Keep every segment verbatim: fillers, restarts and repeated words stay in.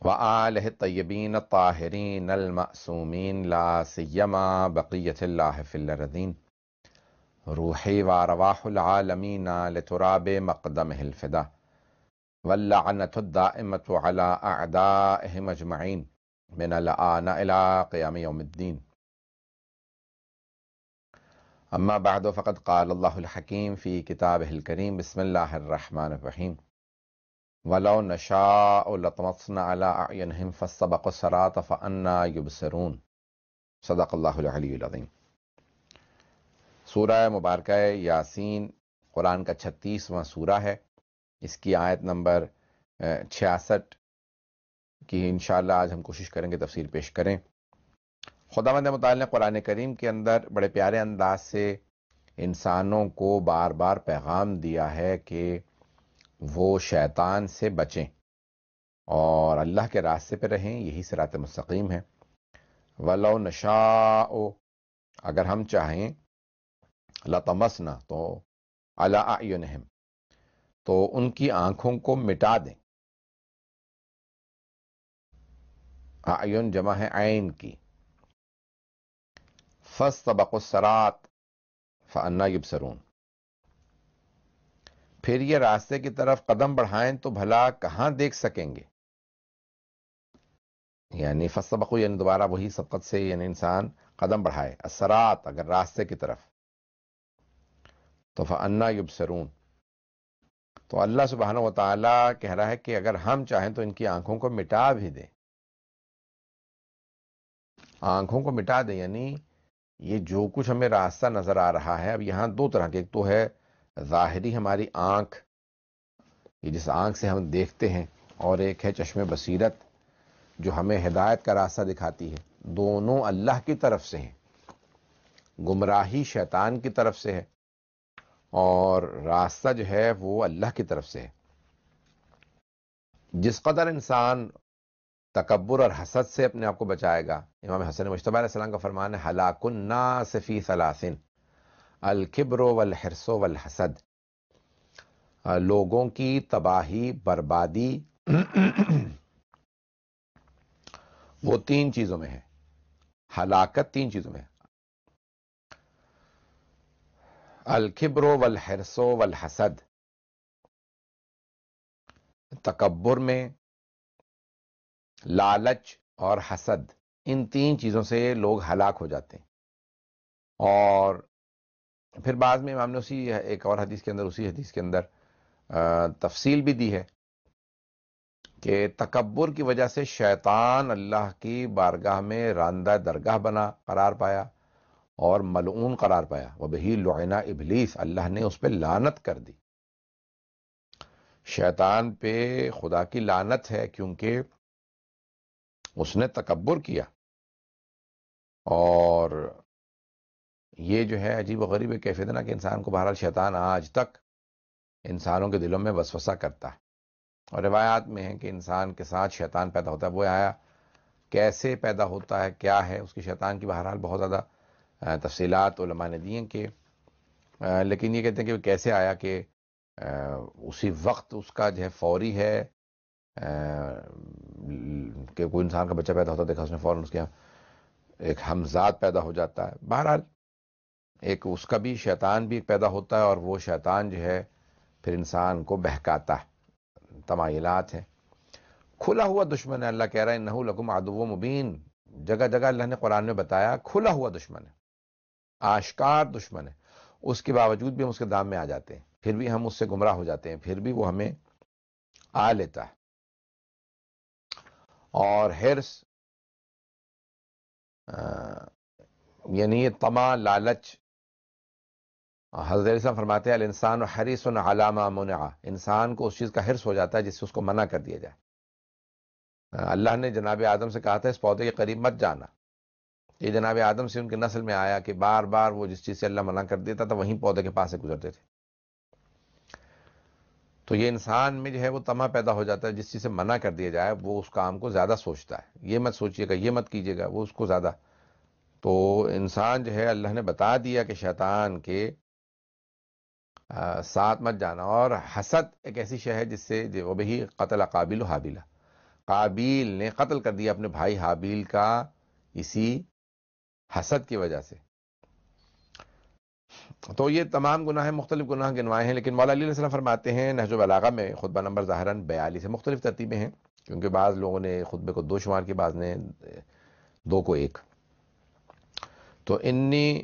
وآلہ الطیبین الطاہرین المعصومین لا سیما بقیت اللہ فی الارضین روحی وارواح العالمین لتراب مقدمہ الفدا واللعنۃ الدائمۃ علی اعدائہم اجمعین من الآن الی قیام یوم الدین. اما بعد فقد قال اللہ الحکیم فی کتابہ الکریم بسم اللہ الرحمن الرحیم وَلَوْ نَشَاءُ لَطْمَسْنَا عَلَىٰ أَعْيُنِهِمْ فَاسْتَبَقُوا الصِّرَاطَ فَأَنَّىٰ يُبْصِرُونَ. صدق اللہ العلی العظیم. سورہ مبارکہ یاسین قرآن کا چھتیسواں سورہ ہے. اس کی آیت نمبر چھیاسٹھ کی انشاءاللہ آج ہم کوشش کریں گے تفسیر پیش کریں. خداوند متعال نے قرآن کریم کے اندر بڑے پیارے انداز سے انسانوں کو بار بار پیغام دیا ہے کہ وہ شیطان سے بچیں اور اللہ کے راستے پہ رہیں. یہی صراط مستقیم ہے. وَلَوْ نَشَاءُ اگر ہم چاہیں لَطَمَسْنَا تو عَلَىٰ أَعْيُنِهِمْ تو ان کی آنکھوں کو مٹا دیں. اعین جمع ہے عین کی. فَاسْتَبَقُوا الصِّرَاطَ فَأَنَّىٰ يُبْصِرُونَ پھر یہ راستے کی طرف قدم بڑھائیں تو بھلا کہاں دیکھ سکیں گے. یعنی فَاسْتَبَقُوا یعنی دوبارہ وہی سبقت سے یعنی انسان قدم بڑھائے. الصراط اگر راستے کی طرف تو فَأَنَّىٰ يُبْصِرُونَ تو اللہ سبحانہ و تعالیٰ کہہ رہا ہے کہ اگر ہم چاہیں تو ان کی آنکھوں کو مٹا بھی دیں. آنکھوں کو مٹا دیں یعنی یہ جو کچھ ہمیں راستہ نظر آ رہا ہے. اب یہاں دو طرح کے، ایک تو ہے ظاہری ہماری آنکھ، یہ جس آنکھ سے ہم دیکھتے ہیں، اور ایک ہے چشم بصیرت جو ہمیں ہدایت کا راستہ دکھاتی ہے. دونوں اللہ کی طرف سے ہیں. گمراہی شیطان کی طرف سے ہے اور راستہ جو ہے وہ اللہ کی طرف سے ہے. جس قدر انسان تکبر اور حسد سے اپنے آپ کو بچائے گا، امام حسن مجتبی علیہ السلام کا فرمان ہے ہلاک الناس فی ثلاث الکبر والحرص والحسد. لوگوں کی تباہی بربادی وہ تین چیزوں میں ہے. ہلاکت تین چیزوں میں ہے. الکبر والحرص والحسد، تکبر میں، لالچ اور حسد، ان تین چیزوں سے لوگ ہلاک ہو جاتے ہیں. اور پھر بعد میں امام نے اسی ایک اور حدیث کے اندر اسی حدیث کے اندر تفصیل بھی دی ہے کہ تکبر کی وجہ سے شیطان اللہ کی بارگاہ میں راندہ درگاہ بنا قرار پایا اور ملعون قرار پایا. وَبِهِ لُعِنَ ابلیس، اللہ نے اس پہ لعنت کر دی. شیطان پہ خدا کی لعنت ہے کیونکہ اس نے تکبر کیا. اور یہ جو ہے عجیب و غریب کیفیت نا کہ انسان کو بہرحال شیطان آج تک انسانوں کے دلوں میں وسوسہ کرتا ہے. اور روایات میں ہے کہ انسان کے ساتھ شیطان پیدا ہوتا ہے. وہ آیا کیسے پیدا ہوتا ہے، کیا ہے اس کی شیطان کی، بہرحال بہت زیادہ تفصیلات علماء نے دی ہیں کہ لیکن یہ کہتے ہیں کہ کیسے آیا کہ اسی وقت اس کا جو ہے فوری ہے کہ کوئی انسان کا بچہ پیدا ہوتا دیکھا اس نے فوراً اس کے ایک ہمزاد پیدا ہو جاتا ہے. بہرحال ایک اس کا بھی شیطان بھی پیدا ہوتا ہے اور وہ شیطان جو ہے پھر انسان کو بہکاتا ہے. تمایلات ہیں. کھلا ہوا دشمن ہے. اللہ کہہ رہا ہے انہ لکم عدو مبین. جگہ جگہ اللہ نے قرآن میں بتایا کھلا ہوا دشمن ہے، آشکار دشمن ہے. اس کے باوجود بھی ہم اس کے دام میں آ جاتے ہیں، پھر بھی ہم اس سے گمراہ ہو جاتے ہیں، پھر بھی وہ ہمیں آ لیتا ہے. اور حرص یعنی یہ طمع، لالچ. حضرت علیہ السلام فرماتے ہیں الانسان حریص علی ما منع، انسان کو اس چیز کا حرص ہو جاتا ہے جس سے اس کو منع کر دیا جائے. اللہ نے جناب آدم سے کہا تھا اس پودے کے قریب مت جانا. یہ جناب آدم سے ان کے نسل میں آیا کہ بار بار وہ جس چیز سے اللہ منع کر دیتا تھا وہیں پودے کے پاس سے گزرتے تھے. تو یہ انسان میں جو ہے وہ طمع پیدا ہو جاتا ہے، جس چیز سے منع کر دیا جائے وہ اس کام کو زیادہ سوچتا ہے. یہ مت سوچیے گا، یہ مت کیجیے گا، وہ اس کو زیادہ. تو انسان جو ہے اللہ نے بتا دیا کہ شیطان کے ساتھ مت جانا. اور حسد ایک ایسی شے ہے جس سے وہ بھی قتل قابل و حابلہ. قابیل نے قتل کر دیا اپنے بھائی حابیل کا اسی حسد کی وجہ سے. تو یہ تمام گناہ مختلف گناہ گنوائے ہیں، لیکن مولا علی علیہ السلام فرماتے ہیں نہج البلاغہ میں خطبہ نمبر ظاہراً بیالیس سے مختلف ترتیبیں ہیں، کیونکہ بعض لوگوں نے خطبے کو دو شمار کی، بعض نے دو کو ایک. تو انی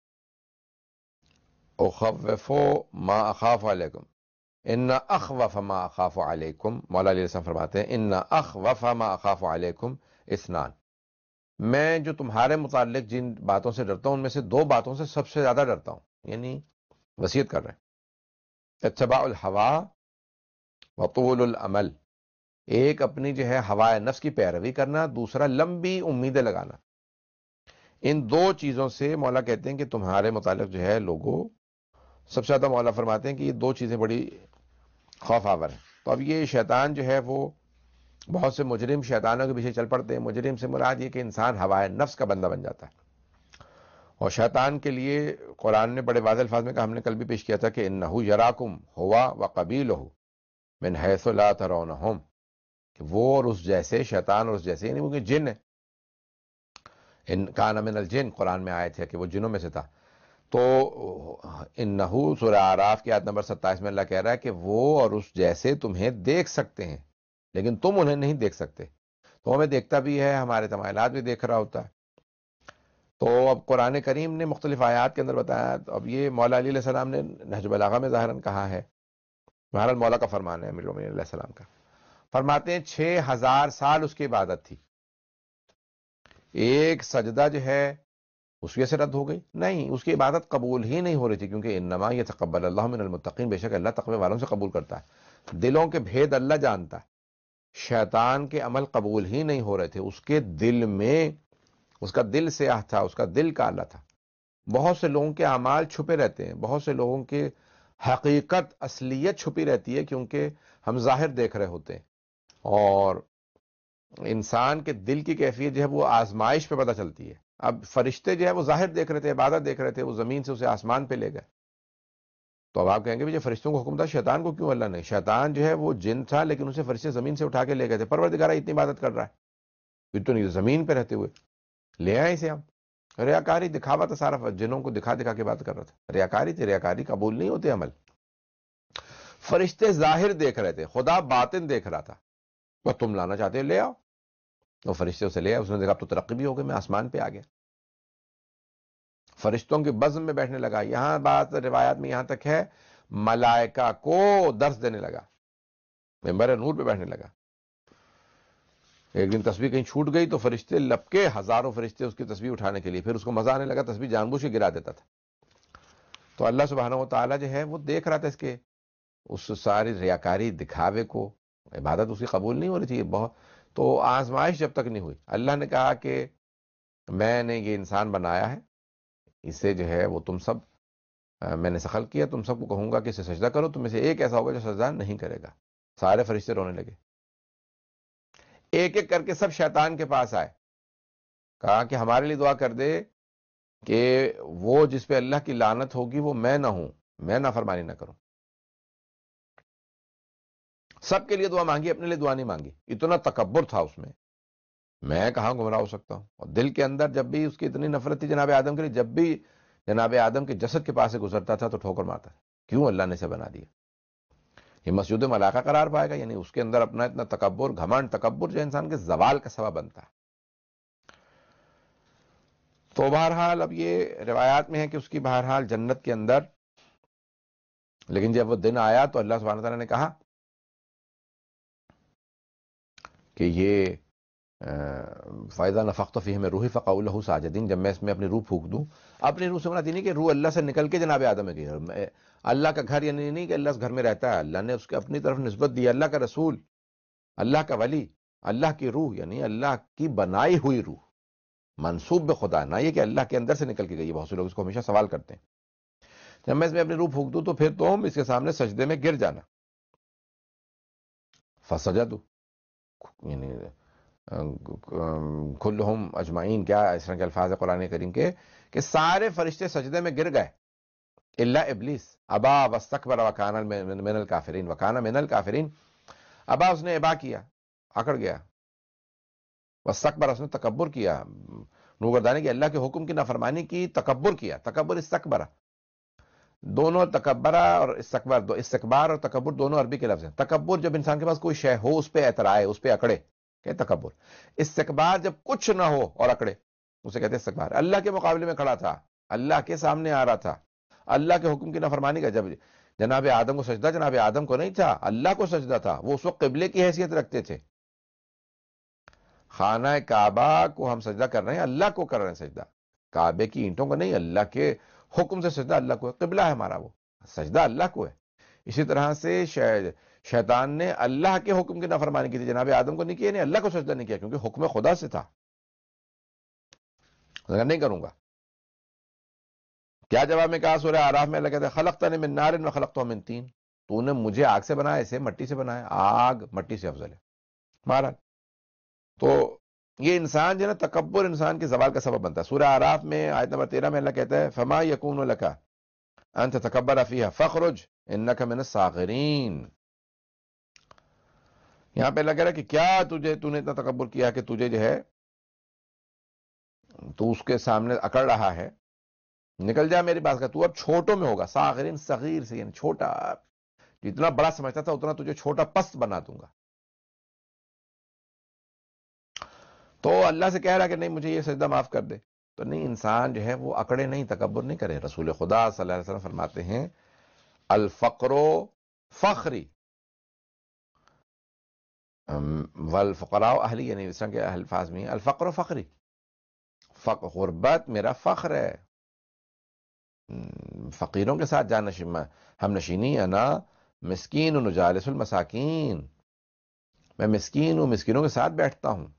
اخوف ما اخاف علیکم، ان اخوف ما اخاف علیکم، مولا علیہ السلام فرماتے ہیں ان اخوف ما اخاف علیکم اثنان، میں جو تمہارے متعلق جن باتوں سے ڈرتا ہوں ان میں سے دو باتوں سے سب سے زیادہ ڈرتا ہوں. یعنی وصیت کر رہے ہیں، اتباع الہوا وطول العمل، ایک اپنی جو ہے ہوائے نفس کی پیروی کرنا، دوسرا لمبی امیدیں لگانا. ان دو چیزوں سے مولا کہتے ہیں کہ تمہارے متعلق جو ہے لوگوں سب سے زیادہ، مولا فرماتے ہیں کہ یہ دو چیزیں بڑی خوف آور ہیں. تو اب یہ شیطان جو ہے وہ بہت سے مجرم شیطانوں کے پیچھے چل پڑتے ہیں. مجرم سے مراد یہ کہ انسان ہوائے نفس کا بندہ بن جاتا ہے. اور شیطان کے لیے قرآن نے بڑے واضح الفاظ میں کہا، ہم نے کل بھی پیش کیا تھا کہ انہو یراکم ہوا وقبیلہ من حیث لا ترونہم، کہ وہ اور اس جیسے، شیطان اور اس جیسے، یعنی وہ کہ جن ہے، ان کان من الجن، قرآن میں آیت ہے کہ وہ جنوں میں سے تھا. تو انہو سورہ اعراف کی آیت نمبر ستائیس میں اللہ کہہ رہا ہے کہ وہ اور اس جیسے تمہیں دیکھ سکتے ہیں لیکن تم انہیں نہیں دیکھ سکتے. تو ہمیں دیکھتا بھی ہے، ہمارے تمائلات بھی دیکھ رہا ہوتا ہے. تو اب قرآن کریم نے مختلف آیات کے اندر بتایا. تو اب یہ مولا علی علیہ السلام نے نہج البلاغہ میں ظاہراً کہا ہے، بہرحال مولا کا فرمان ہے، امیر المومنین علیہ السلام کا. فرماتے ہیں چھ ہزار سال اس کی عبادت تھی، ایک سجدہ جو ہے اس کی سے رد ہو گئی؟ نہیں، اس کی عبادت قبول ہی نہیں ہو رہی تھی، کیونکہ انما یتقبل اللہ من المتقین، بے شک اللہ تقوی والوں سے قبول کرتا ہے. دلوں کے بھید اللہ جانتا ہے. شیطان کے عمل قبول ہی نہیں ہو رہے تھے، اس کے دل میں، اس کا دل سیاہ تھا، اس کا دل کالا تھا. بہت سے لوگوں کے اعمال چھپے رہتے ہیں، بہت سے لوگوں کے حقیقت اصلیت چھپی رہتی ہے، کیونکہ ہم ظاہر دیکھ رہے ہوتے ہیں، اور انسان کے دل کی کیفیت جو ہے وہ آزمائش پہ پتہ چلتی ہے. اب فرشتے جو ہے وہ ظاہر دیکھ رہے تھے، عبادت دیکھ رہے تھے، وہ زمین سے اسے آسمان پہ لے گئے. تو اب آپ کہیں گے جو فرشتوں کو حکم تھا شیطان کو کیوں اللہ نے؟ شیطان جو ہے وہ جن تھا لیکن اسے فرشتے زمین سے اٹھا کے لے گئے تھے. پروردگار اتنی عبادت کر رہا ہے، پھر تو نہیں زمین پہ رہتے ہوئے لے آئے اسے ہم. ریاکاری دکھاوا تھا سارا، جنوں کو دکھا دکھا کے بات کر رہا تھا. ریاکاری تھی، ریاکاری قبول نہیں ہوتے عمل. فرشتے ظاہر دیکھ رہے تھے، خدا باطن دیکھ رہا تھا. تو تم لانا چاہتے ہو لے آؤ. تو فرشتے اسے لے آئے. اس نے دیکھا تو ترقی بھی ہو گئی، میں آسمان پہ آ گیا، فرشتوں کے بزم میں بیٹھنے لگا. یہاں بات روایات میں یہاں تک ہے ملائکہ کو درس دینے لگا، ممبر نور پہ بیٹھنے لگا. ایک دن تسبیح کہیں چھوٹ گئی تو فرشتے لپکے، ہزاروں فرشتے اس کی تسبیح اٹھانے کے لیے. پھر اس کو مزہ آنے لگا، تسبیح جان بوجھ کے گرا دیتا تھا. تو اللہ سبحانہ و تعالیٰ جو ہے وہ دیکھ رہا تھا اس کے اس ساری ریاکاری دکھاوے کو. عبادت اس کی قبول نہیں ہو رہی تھی بہت. تو آزمائش جب تک نہیں ہوئی، اللہ نے کہا کہ میں نے یہ انسان بنایا ہے، اسے جو ہے وہ تم سب، میں نے خلق کیا، تم سب کو کہوں گا کہ اسے سجدہ کرو، تم میں سے ایک ایسا ہوگا جو سجدہ نہیں کرے گا. سارے فرشتے رونے لگے، ایک ایک کر کے سب شیطان کے پاس آئے، کہا کہ ہمارے لیے دعا کر دے کہ وہ جس پہ اللہ کی لعنت ہوگی وہ میں نہ ہوں، میں نافرمانی نہ کروں. سب کے لیے دعا مانگی، اپنے لیے دعا نہیں مانگی. اتنا تکبر تھا اس میں، میں کہاں گمراہ ہو سکتا ہوں. اور دل کے اندر جب بھی اس کی اتنی نفرت تھی جناب آدم کے لیے، جب بھی جناب آدم کے جسد کے پاس سے گزرتا تھا تو ٹھوکر مارتا تھا. کیوں اللہ نے اسے بنا دیا؟ یہ مسجد ملاقہ قرار پائے گا، یعنی اس کے اندر اپنا اتنا تکبر، گھمنڈ، تکبر جو انسان کے زوال کا سبب بنتا ہے. تو بہرحال اب یہ روایات میں ہے کہ اس کی بہرحال جنت کے اندر، لیکن جب وہ دن آیا تو اللہ سبحانہ تعالیٰ نے کہا کہ یہ فَإِذَا نَفَخْتُ فِيهِ مِن رُوحِي فَقَعُوا لَهُ سَاجِدِينَ، جب میں اس میں اپنی روح پھونک دوں. اپنی روح سے مراد نہیں کہ روح اللہ سے نکل کے جناب آدم میں گئی، اللہ کا گھر یعنی نہیں کہ اللہ اس گھر میں رہتا ہے. اللہ نے اس کے اپنی طرف نسبت دی، اللہ کا رسول، اللہ کا ولی، اللہ کی روح، یعنی اللہ کی بنائی ہوئی روح، منسوب بخدا، نہ یہ کہ اللہ کے اندر سے نکل کے گئی. بہت سے لوگ اس کو ہمیشہ سوال کرتے ہیں. جب میں اس میں اپنی روح پھونک دوں تو پھر تم اس کے سامنے سجدے میں گر جانا. فسجدوا، یعنی کلہم اجمعین، کیا اس طرح کے الفاظ ہے قرآن کریم کے کہ سارے فرشتے سجدے میں گر گئے الا ابلیس ابا واستکبر وکان من الکافرین وکان من الکافرین. ابا، اس نے ابا کیا، اکڑ گیا، واستکبر، اس نے تکبر کیا، روگردانی کی، اللہ کے حکم کی نافرمانی کی، تکبر کیا. تکبر استکبر، دونوں تکبرہ اور استکبار، دو استکبار اور تکبر دونوں عربی کے لفظ ہیں. تکبر جب انسان کے پاس کوئی شے ہو اس پہ اعترائے، اس پہ اکڑے، کہ تکبر. استکبار جب کچھ نہ ہو اور اکڑے، اسے کہتے ہیں استکبار. اللہ کے مقابلے میں کھڑا تھا، اللہ کے سامنے آ رہا تھا، اللہ کے حکم کی نافرمانی کا. جب جناب آدم کو سجدہ، جناب آدم کو نہیں تھا، اللہ کو سجدہ تھا. وہ اس وقت قبلے کی حیثیت رکھتے تھے. خانہ کعبہ کو ہم سجدہ کر رہے ہیں، اللہ کو کر رہے ہیں سجدہ، کعبے کی اینٹوں کو نہیں. اللہ کے حکم سے سجدہ اللہ کو ہے، قبلہ ہے ہمارا، وہ سجدہ اللہ کو ہے. اسی طرح سے شیطان نے اللہ کے حکم کی نافرمانی کی تھی، جناب آدم کو نہیں کیا، نہیں اللہ کو سجدہ نہیں کیا، کیونکہ حکم خدا سے تھا، نہیں کروں گا. کیا جواب میں کہا سورہ اعراف میں اللہ کہتا ہے خلقتنی من نار و خلقتہ من طین، تو نے مجھے آگ سے بنایا، اسے مٹی سے بنایا. آگ مٹی سے افضل ہے مہاراج. تو یہ انسان جو ہے نا، تکبر انسان کے زوال کا سبب بنتا ہے. سورہ اعراف میں آیت نمبر تیرہ میں اللہ کہتا ہے فما یکون لک ان تتکبر فیہا فاخرج انک من الصاغرین. یہاں پہ اللہ کہہ رہا ہے کہ کیا تجھے، تو نے اتنا تکبر کیا کہ تجھے جو ہے، تو اس کے سامنے اکڑ رہا ہے، نکل جا میری بات کا، تو اب چھوٹوں میں ہوگا. صاغرین صغیر سے یعنی چھوٹا، جتنا بڑا سمجھتا تھا اتنا تجھے چھوٹا پست بنا دوں گا. تو اللہ سے کہہ رہا کہ نہیں مجھے یہ سجدہ معاف کر دے. تو نہیں، انسان جو ہے وہ اکڑے نہیں، تکبر نہیں کرے. رسول خدا صلی اللہ علیہ وسلم فرماتے ہیں الفقر فخری والفقراء اہلی، یعنی اس طرح کے الفاظ میں الفقر فخری، غربت میرا فخر ہے، فقیروں کے ساتھ جان ہم نشینی. انا مسکین جالس المساکین، میں مسکین ہوں، مسکینوں کے ساتھ بیٹھتا ہوں.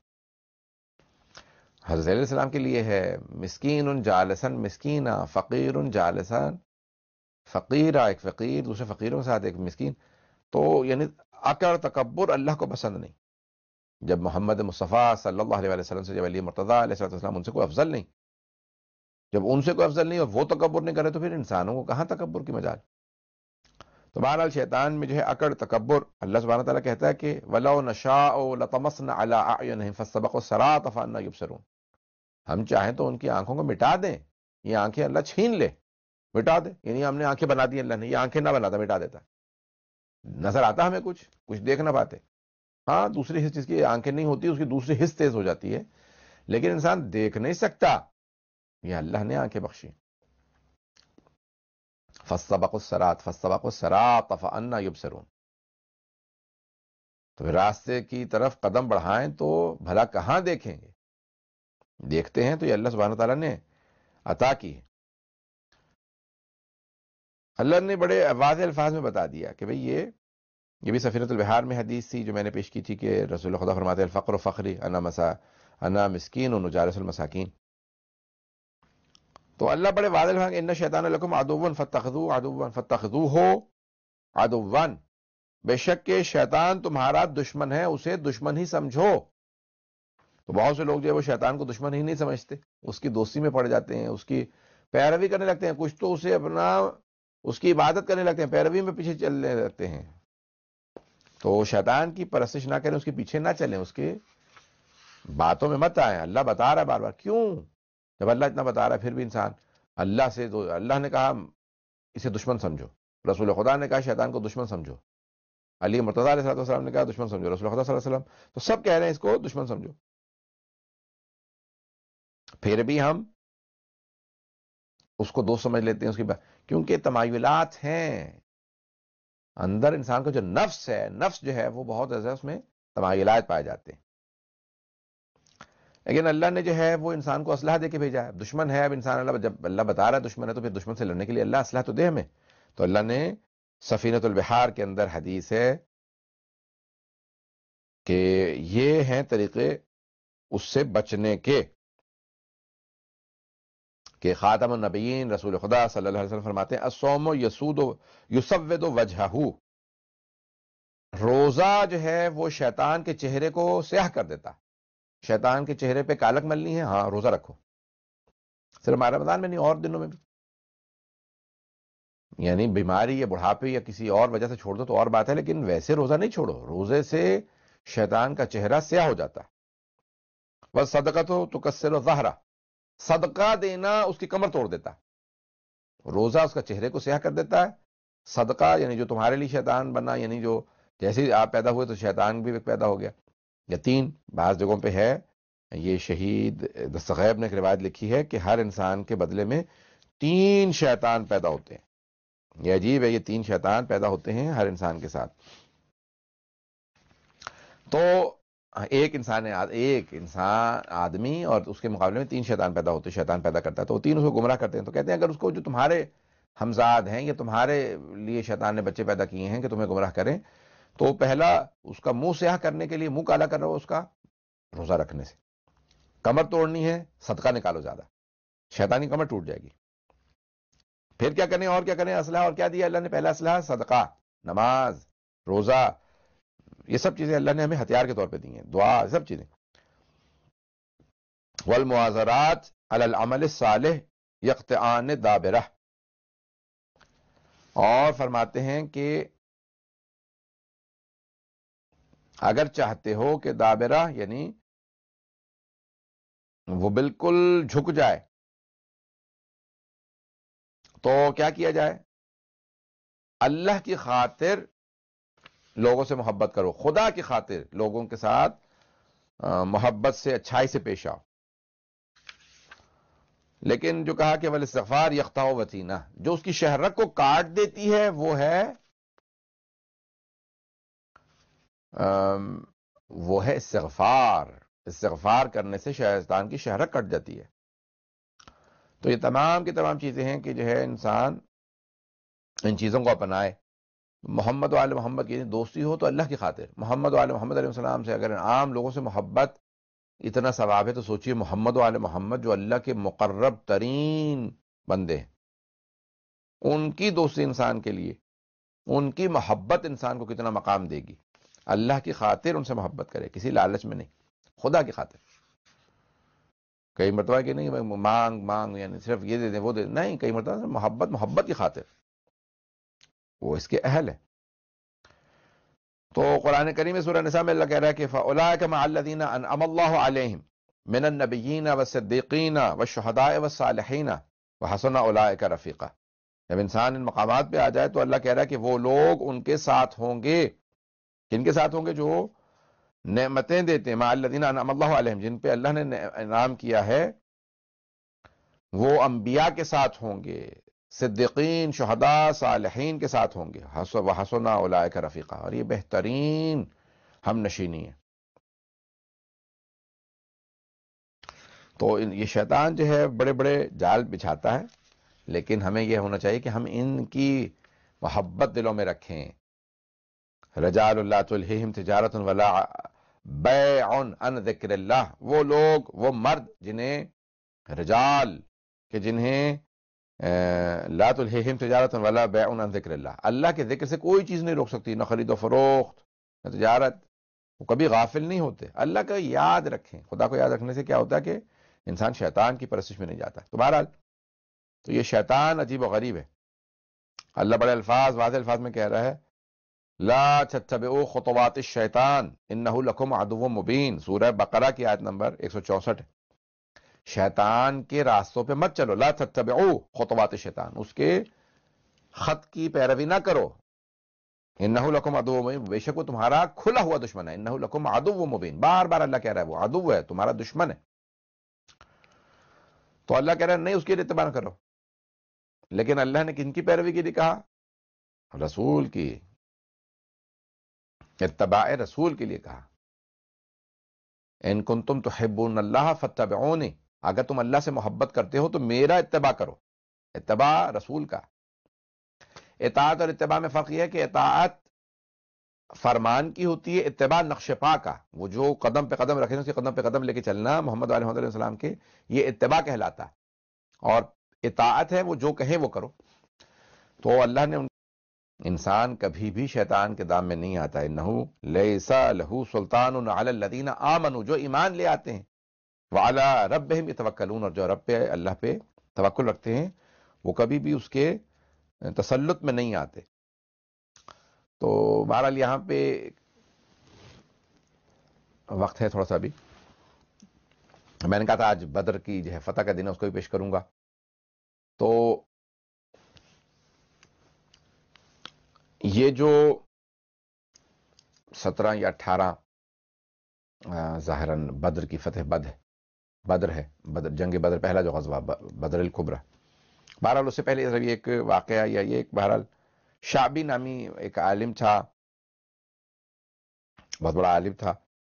حضرت علیہ السلام کے لیے ہے مسکین جالسن مسکینہ، فقیر جالسن فقیرہ، ایک فقیر دوسرے فقیروں کے ساتھ ایک مسکین. تو یعنی اکڑ تکبر اللہ کو پسند نہیں. جب محمد مصطفیٰ صلی اللہ علیہ وسلم سے، جب علی مرتضیٰ علیہ السلام ان سے کوئی افضل نہیں، جب ان سے کوئی افضل نہیں اور وہ تکبر نہیں کرے، تو پھر انسانوں کو کہاں تکبر کی مجال. تو بہرحال شیطان میں جو ہے اکڑ تکبر. اللہ سبحانہ تعالیٰ کہتا ہے کہ وَلَوْ نَشَاءُ لَطَمَسْنَا عَلَىٰ أَعْيُنِهِمْ فَاسْتَبَقُوا الصِّرَاطَ فَأَنَّىٰ يُبْصِرُونَ. ہم چاہیں تو ان کی آنکھوں کو مٹا دیں، یہ آنکھیں اللہ چھین لے، مٹا دے. یعنی ہم نے آنکھیں بنا دی، اللہ نے یہ آنکھیں نہ بناتا، مٹا دیتا. نظر آتا ہمیں کچھ کچھ دیکھ نہ پاتے. ہاں دوسری حص جس کی آنکھیں نہیں ہوتی اس کی دوسری حص تیز ہو جاتی ہے، لیکن انسان دیکھ نہیں سکتا، یہ اللہ نے آنکھیں بخشی. فَاسْتَبَقُوا الصِّرَاطَ فَاسْتَبَقُوا الصِّرَاطَ فَأَنَّىٰ يُبْصِرُونَ. تو پھر راستے کی طرف قدم بڑھائیں تو بھلا کہاں دیکھیں گے. دیکھتے ہیں تو یہ اللہ سبحانہ تعالیٰ نے عطا کی ہے. اللہ نے بڑے واضح الفاظ میں بتا دیا کہ بھئی یہ یہ بھی سفینۃ البحار میں حدیث تھی جو میں نے پیش کی تھی کہ رسول خدا فرماتے ہیں الفقر فخری انا مسا انا مسکین و جالس المساکین. تو اللہ بڑے واضح الفاظ ان شیطان لکم عدو فاتخذوه عدوا فاتخذوه عدوا، بے شک کہ شیطان تمہارا دشمن ہے، اسے دشمن ہی سمجھو. تو بہت سے لوگ جو ہے وہ شیطان کو دشمن ہی نہیں سمجھتے، اس کی دوستی میں پڑ جاتے ہیں، اس کی پیروی کرنے لگتے ہیں. کچھ تو اسے اپنا اس کی عبادت کرنے لگتے ہیں، پیروی میں پیچھے چلنے لگتے ہیں. تو شیطان کی پرستش نہ کریں، اس کے پیچھے نہ چلیں، اس کے باتوں میں مت آئیں. اللہ بتا رہا ہے بار بار، کیوں جب اللہ اتنا بتا رہا ہے پھر بھی انسان اللہ سے، تو اللہ نے کہا اسے دشمن سمجھو، رسول خدا نے کہا شیطان کو دشمن سمجھو، علی مرتضیٰ علیہ السلام نے کہا دشمن سمجھو، رسول خدا صلی اللہ علیہ وسلم، تو سب کہہ رہے ہیں اس کو دشمن سمجھو. پھر بھی ہم اس کو دوست سمجھ لیتے ہیں، اس کی بات، کیونکہ تمایلات ہیں اندر. انسان کو جو نفس ہے، نفس جو ہے وہ بہت زیادہ اس میں تمایلات پائے جاتے ہیں. لیکن اللہ نے جو ہے وہ انسان کو اسلحہ دے کے بھیجا ہے. دشمن ہے اب انسان، اللہ جب اللہ بتا رہا ہے دشمن ہے تو پھر دشمن سے لڑنے کے لیے اللہ اسلحہ تو دے ہمیں. تو اللہ نے سفینۃ البحار کے اندر حدیث ہے کہ یہ ہیں طریقے اس سے بچنے کے، کہ خاتم النبیین رسول خدا صلی اللہ علیہ وسلم فرماتے ہیں الصوم یسود یسود وجہہ، روزہ جو ہے وہ شیطان کے چہرے کو سیاہ کر دیتا. شیطان کے چہرے پہ کالک ملنی ہے، ہاں روزہ رکھو، صرف ماہ رمضان میں نہیں اور دنوں میں بھی. یعنی بیماری یا بڑھاپے یا کسی اور وجہ سے چھوڑ دو تو اور بات ہے، لیکن ویسے روزہ نہیں چھوڑو. روزے سے شیطان کا چہرہ سیاہ ہو جاتا ہے۔ بس صدقہ تو تکسر الظہر، صدقہ دینا اس کی کمر توڑ دیتا ہے، روزہ اس کا چہرے کو سیاہ کر دیتا ہے، صدقہ یعنی جو تمہارے لیے شیطان بنا، یعنی جو جیسے ہی آپ پیدا ہوئے تو شیطان بھی پیدا ہو گیا۔ یا تین، بعض جگہوں پہ ہے، یہ شہید دستغیب نے ایک روایت لکھی ہے کہ ہر انسان کے بدلے میں تین شیطان پیدا ہوتے ہیں۔ یہ عجیب ہے، یہ تین شیطان پیدا ہوتے ہیں ہر انسان کے ساتھ۔ تو ایک انسان ایک انسان آدمی اور اس کے مقابلے میں تین شیطان پیدا ہوتے، شیطان پیدا کرتا ہے، تو وہ تین اس کو گمراہ کرتے ہیں۔ تو کہتے ہیں اگر اس کو جو تمہارے ہمزاد ہیں یا تمہارے لیے شیطان نے بچے پیدا کیے ہیں کہ تمہیں گمراہ کریں، تو پہلا اس کا منہ سیاہ کرنے کے لیے، منہ کالا کر رہا ہو اس کا روزہ رکھنے سے، کمر توڑنی ہے صدقہ نکالو زیادہ، شیطانی کمر ٹوٹ جائے گی۔ پھر کیا کریں اور کیا کریں، اسلحہ اور کیا دیا اللہ نے؟ پہلا اسلحہ صدقہ، نماز، روزہ، یہ سب چیزیں اللہ نے ہمیں ہتھیار کے طور پہ دی ہیں، دعا، سب چیزیں۔ والمواظرات علی العمل الصالح یقطعان دابرہ، اور فرماتے ہیں کہ اگر چاہتے ہو کہ دابرہ یعنی وہ بالکل جھک جائے تو کیا کیا جائے؟ اللہ کی خاطر لوگوں سے محبت کرو، خدا کی خاطر لوگوں کے ساتھ محبت سے، اچھائی سے پیش آؤ۔ لیکن جو کہا کہ والاستغفار یقطع وتینہ، جو اس کی شہرت کو کاٹ دیتی ہے وہ ہے وہ ہے استغفار۔ استغفار کرنے سے شیطان کی شہرت کٹ جاتی ہے۔ تو یہ تمام کی تمام چیزیں ہیں کہ جو ہے انسان ان چیزوں کو اپنائے۔ محمد و آل محمد کی دوستی ہو تو اللہ کی خاطر، محمد و آل محمد علیہ السلام سے اگر عام لوگوں سے محبت اتنا ثواب ہے تو سوچئے محمد و آل محمد جو اللہ کے مقرب ترین بندے ہیں، ان کی دوستی انسان کے لیے، ان کی محبت انسان کو کتنا مقام دے گی۔ اللہ کی خاطر ان سے محبت کرے، کسی لالچ میں نہیں، خدا کی خاطر۔ کئی مرتبہ کہ نہیں مانگ مانگ یعنی صرف یہ دے دیں وہ دے دیں، نہیں، کئی مرتبہ محبت محبت کی خاطر، وہ اس کے اہل ہے۔ تو قرآن کریم میں سورہ نساء میں اللہ کہہ رہا ہے کہ فَأُولَٰئِکَ مَعَ الَّذِينَ أَنْعَمَ اللَّهُ عَلَيْهِمْ مِنَ النَّبِيِّينَ وَالصِّدِّيقِينَ وَالشُّهَدَاءِ وَالصَّالِحِينَ وَحَسُنَ أُولَٰئِکَ رَفِیقًا۔ جب انسان ان مقامات پہ آ جائے تو اللہ کہہ رہا ہے کہ وہ لوگ ان کے ساتھ ہوں گے، کن کے ساتھ ہوں گے؟ جو نعمتیں دیتے ہیں، مَعَ الَّذِينَ أَنْعَمَ اللَّهُ عَلَيْهِمْ، جن پہ اللہ نے انعام کیا ہے، وہ انبیاء کے ساتھ ہوں گے، صدیقین، شہداء، صالحین کے ساتھ ہوں گے، وحسن اولئک رفیقا، اور یہ بہترین ہم نشینی ہے۔ تو یہ شیطان جو ہے بڑے بڑے جال بچھاتا ہے، لیکن ہمیں یہ ہونا چاہیے کہ ہم ان کی محبت دلوں میں رکھیں۔ رجال لا تلہیہم تجارت ولا بیع عن ذکر اللہ، وہ لوگ، وہ مرد جنہیں، رجال کہ جنہیں لا تلہیہم تجارت ولا بیع عن ذکر اللہ، اللہ کے ذکر سے کوئی چیز نہیں روک سکتی، نہ خرید و فروخت، نہ تجارت، وہ کبھی غافل نہیں ہوتے۔ اللہ کا یاد رکھیں، خدا کو یاد رکھنے سے کیا ہوتا ہے کہ انسان شیطان کی پرستش میں نہیں جاتا۔ تو بہرحال تو یہ شیطان عجیب و غریب ہے۔ اللہ بڑے الفاظ، واضح الفاظ میں کہہ رہا ہے لا تتبعوا خطوات الشیطان انہ لکم عدو مبین، سورہ بقرہ کی آیت نمبر ایک سو چونسٹھ ہے۔ شیطان کے راستوں پہ مت چلو، لا تتبعوا خطوات الشیطان، اس کے خط کی پیروی نہ کرو۔ انہ لکم عدو مبین، بے شک وہ تمہارا کھلا ہوا دشمن ہے۔ انہ لکم عدو مبین، بار بار اللہ کہہ رہا ہے وہ عدو ہے، تمہارا دشمن ہے۔ تو اللہ کہہ رہا ہے نہیں، اس کی اتباع نہ کرو۔ لیکن اللہ نے کن کی پیروی کے لیے کہا؟ رسول کی، اتباع رسول کے لیے کہا۔ ان کنتم تحبون اللہ فاتبعونی، اگر تم اللہ سے محبت کرتے ہو تو میرا اتباع کرو، اتباع رسول کا۔ اطاعت اور اتباع میں فرق یہ ہے کہ اطاعت فرمان کی ہوتی ہے، اتباع نقش پا کا، وہ جو قدم پہ قدم رکھے اس کے قدم پہ قدم لے کے چلنا، محمد علیہ السلام کے، یہ اتباع کہلاتا ہے۔ اور اطاعت ہے وہ جو کہیں وہ کرو۔ تو اللہ نے انسان کبھی بھی شیطان کے دام میں نہیں آتا۔ انہو لیس لہو سلطان علی الذین آمنوا، جو ایمان لے آتے ہیں، وعلی ربہم یتوکلون، اور جو رب پہ، اللہ پہ توکل رکھتے ہیں، وہ کبھی بھی اس کے تسلط میں نہیں آتے۔ تو بہرحال یہاں پہ وقت ہے تھوڑا سا ابھی. میں نے کہا تھا آج بدر کی جو ہے فتح کا دن ہے اس کو بھی پیش کروں گا. تو یہ جو سترہ یا اٹھارہ ظاہراً بدر کی فتح بد ہے بدر ہے بدر جنگ بدر پہلا جو غزوہ بدر الکبریٰ. بہرحال اس سے پہلے یہ ایک واقعہ یا یہ ایک بہرحال شعبی نامی ایک عالم تھا, بہت بڑا عالم تھا.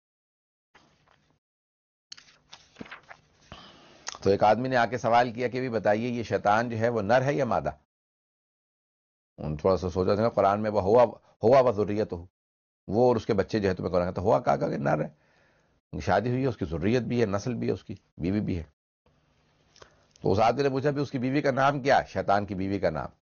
تو ایک آدمی نے آ کے سوال کیا کہ بھی بتائیے یہ شیطان جو ہے وہ نر ہے یا مادہ؟ ان تھوڑا سا سوچا تھا قرآن میں وہ ہوا ہوا و ذریت ہو, وہ اور اس کے بچے جو ہے تمہیں قرآن کہتا ہوا کہا کہ نر ہے, شادی ہوئی ہے, اس کی ذریت بھی ہے, نسل بھی ہے, اس کی بیوی بھی ہے. تو اس آدمی نے پوچھا بھی اس کی بیوی کا نام کیا؟ شیطان کی بیوی کا نام.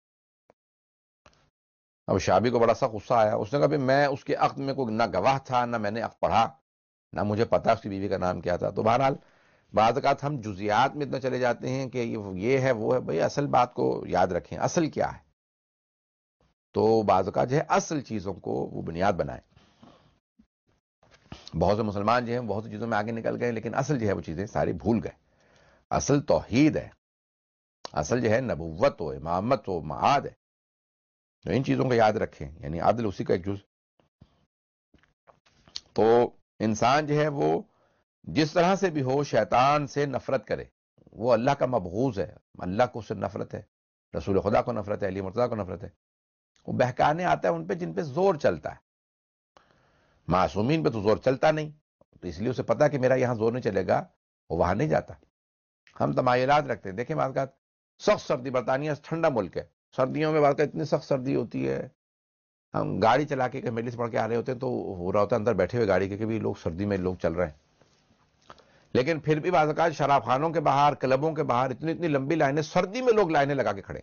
اب شابی کو بڑا سا غصہ آیا. اس نے کہا بھی میں اس کے عقد میں کوئی نہ گواہ تھا, نہ میں نے عقد پڑھا, نہ مجھے پتا اس کی بیوی کا نام کیا تھا. تو بہرحال بعض اوقات ہم جزیات میں اتنا چلے جاتے ہیں کہ یہ ہے وہ ہے. بھئی اصل بات کو یاد رکھیں, اصل کیا ہے. تو بعض اوقات جو ہے اصل چیزوں کو وہ بنیاد بنائیں. بہت سے مسلمان جو ہیں بہت سی چیزوں میں آگے نکل گئے, لیکن اصل جو ہے وہ چیزیں ساری بھول گئے. اصل توحید ہے, اصل جو ہے نبوت ہو, امامت ہو, معاد ہے. تو ان چیزوں کو یاد رکھیں, یعنی عدل اسی کا ایک جز. تو انسان جو ہے وہ جس طرح سے بھی ہو شیطان سے نفرت کرے. وہ اللہ کا مبغوض ہے, اللہ کو اس سے نفرت ہے, رسول خدا کو نفرت ہے, علی مرتضیٰ کو نفرت ہے. وہ بہکانے آتا ہے ان پہ جن پہ زور چلتا ہے. معصومین پہ تو زور چلتا نہیں, تو اس لیے اسے پتا کہ میرا یہاں زور نہیں چلے گا, وہ وہاں نہیں جاتا. ہم تمایلات رکھتے ہیں. دیکھیں بعض سخت سردی, برطانیہ ٹھنڈا ملک ہے, سردیوں میں بعض اتنی سخت سردی ہوتی ہے. ہم گاڑی چلا کے میڈلی سے پڑھ کے آ رہے ہوتے ہیں تو ہو رہا ہوتا ہے اندر بیٹھے ہوئے گاڑی کے کہ بھی لوگ سردی میں لوگ چل رہے ہیں. لیکن پھر بھی بعض اوقات شراب خانوں کے باہر, کلبوں کے باہر اتنی اتنی لمبی لائنیں, سردی میں لوگ لائنیں لگا کے کھڑے,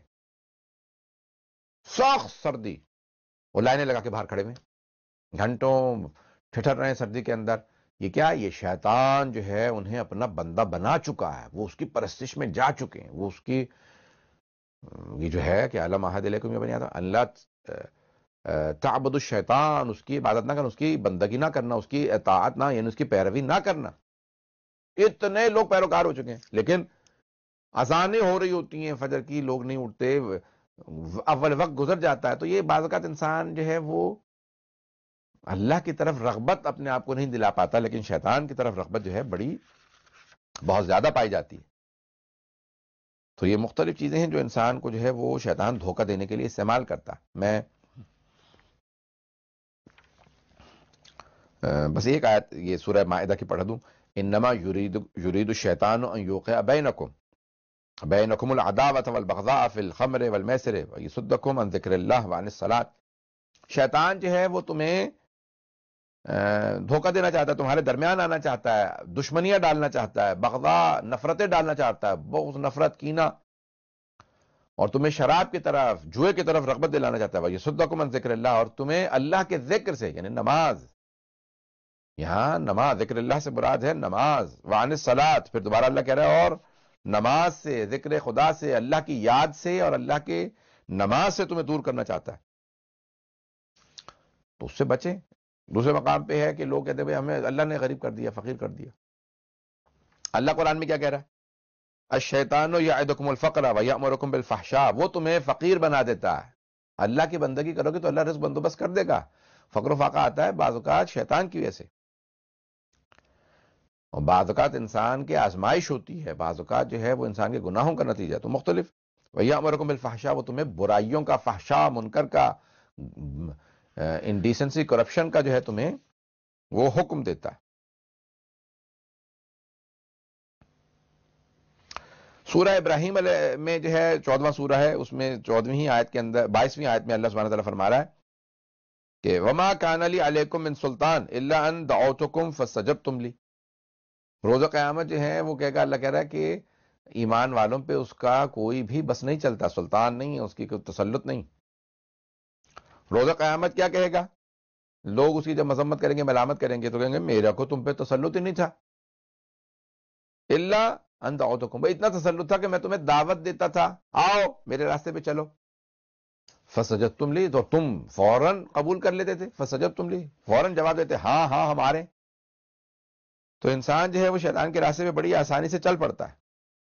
سخت سردی, وہ لائنیں لگا کے باہر کھڑے ہوئے گھنٹوں ٹھٹر رہے ہیں سردی کے اندر. یہ کیا, یہ شیطان جو ہے انہیں اپنا بندہ بنا چکا ہے, وہ اس کی پرستش میں جا چکے ہیں. وہ اس کی یہ جو ہے کہ علم عہد علیکم یا بنی آدم اللہ تعبد الشیطان, اس کی عبادت نہ کرنا, اس کی بندگی نہ کرنا, اس کی اطاعت نہ, یعنی اس کی پیروی نہ کرنا. اتنے لوگ پیروکار ہو چکے ہیں. لیکن اذانیں ہو رہی ہوتی ہیں فجر کی, لوگ نہیں اٹھتے, اول وقت گزر جاتا ہے. تو یہ بعض اوقات انسان جو ہے وہ اللہ کی طرف رغبت اپنے آپ کو نہیں دلا پاتا, لیکن شیطان کی طرف رغبت جو ہے بڑی بہت زیادہ پائی جاتی ہے. تو یہ مختلف چیزیں ہیں جو انسان کو جو ہے وہ شیطان دھوکہ دینے کے لیے استعمال کرتا. میں بس ایک آیت یہ سورہ مائدہ کی پڑھ دوں. انما یرید یرید الشیطان ان یوقع بینکم بینکم العداوۃ والبغضاء فی الخمر والمیسر ویصدکم عن ذکر اللہ وعن الصلاۃ. شیطان جو ہے وہ تمہیں دھوکہ دینا چاہتا ہے, تمہارے درمیان آنا چاہتا ہے, دشمنیاں ڈالنا چاہتا ہے, بغضاء نفرتیں ڈالنا چاہتا ہے, بغض, نفرت, کینہ, اور تمہیں شراب کی طرف, جوئے کی طرف رغبت دلانا چاہتا ہے. وَيَصُدَّكُمْ عَنْ ذِكْرِ اللَّهِ, اور تمہیں اللہ کے ذکر سے, یعنی نماز, یہاں نماز, ذکر اللہ سے مراد ہے نماز. وَعَنِ الصَّلَاةِ, پھر دوبارہ اللہ کہہ رہا ہے اور نماز سے, ذکر خدا سے, اللہ کی یاد سے اور اللہ کے نماز سے تمہیں دور کرنا چاہتا ہے. تو اس سے بچیں. دوسرے مقام پہ ہے کہ لوگ کہتے ہیں بھئی ہمیں اللہ نے غریب کر دیا, فقیر کر دیا. اللہ قرآن میں کیا کہہ رہا ہے؟ الشیطان یعدکم الفقر ویأمرکم بالفحشاء, وہ تمہیں فقیر بنا دیتا ہے. اللہ کی بندگی کرو گے تو اللہ رزق بندوبست کر دے گا. فقر و فاقہ آتا ہے بعض اوقات شیطان کی وجہ سے, اور بعض اوقات انسان کی آزمائش ہوتی ہے, بعض اوقات جو ہے وہ انسان کے گناہوں کا نتیجہ. تو مختلف. ویأمرکم بالفحشاء, وہ تمہیں برائیوں کا, فحشاء, منکر کا, انڈیسنسی, کرپشن کا جو ہے تمہیں وہ حکم دیتا ہے. سورہ ابراہیم علیہ میں جو ہے چودواں سورہ ہے, اس میں چودہویں آیت کے اندر, بائیسویں آیت میں اللہ سبحانہ تعالیٰ فرما رہا ہے کہ وما کان لی علیکم من سلطان الا ان دعوتکم فاستجبتم لی. روز قیامت جو ہے وہ کہے گا, اللہ کہہ رہا ہے کہ ایمان والوں پہ اس کا کوئی بھی بس نہیں چلتا, سلطان نہیں ہے, اس کی کوئی تسلط نہیں. روز قیامت کیا کہے گا؟ لوگ اس کی جب مذمت کریں گے, ملامت کریں گے, تو کہیں گے میرا کو تم پہ تسلط ہی نہیں تھا. الا ان دعوتکم, بھئی اتنا تسلط تھا کہ میں تمہیں دعوت دیتا تھا, آؤ میرے راستے پہ چلو. فسجدتم لی, تو تم فوراً قبول کر لیتے تھے. فسجدتم لی, فوراً جواب دیتے ہاں ہاں ہم آ رہے ہیں. تو انسان جو ہے وہ شیطان کے راستے میں بڑی آسانی سے چل پڑتا ہے.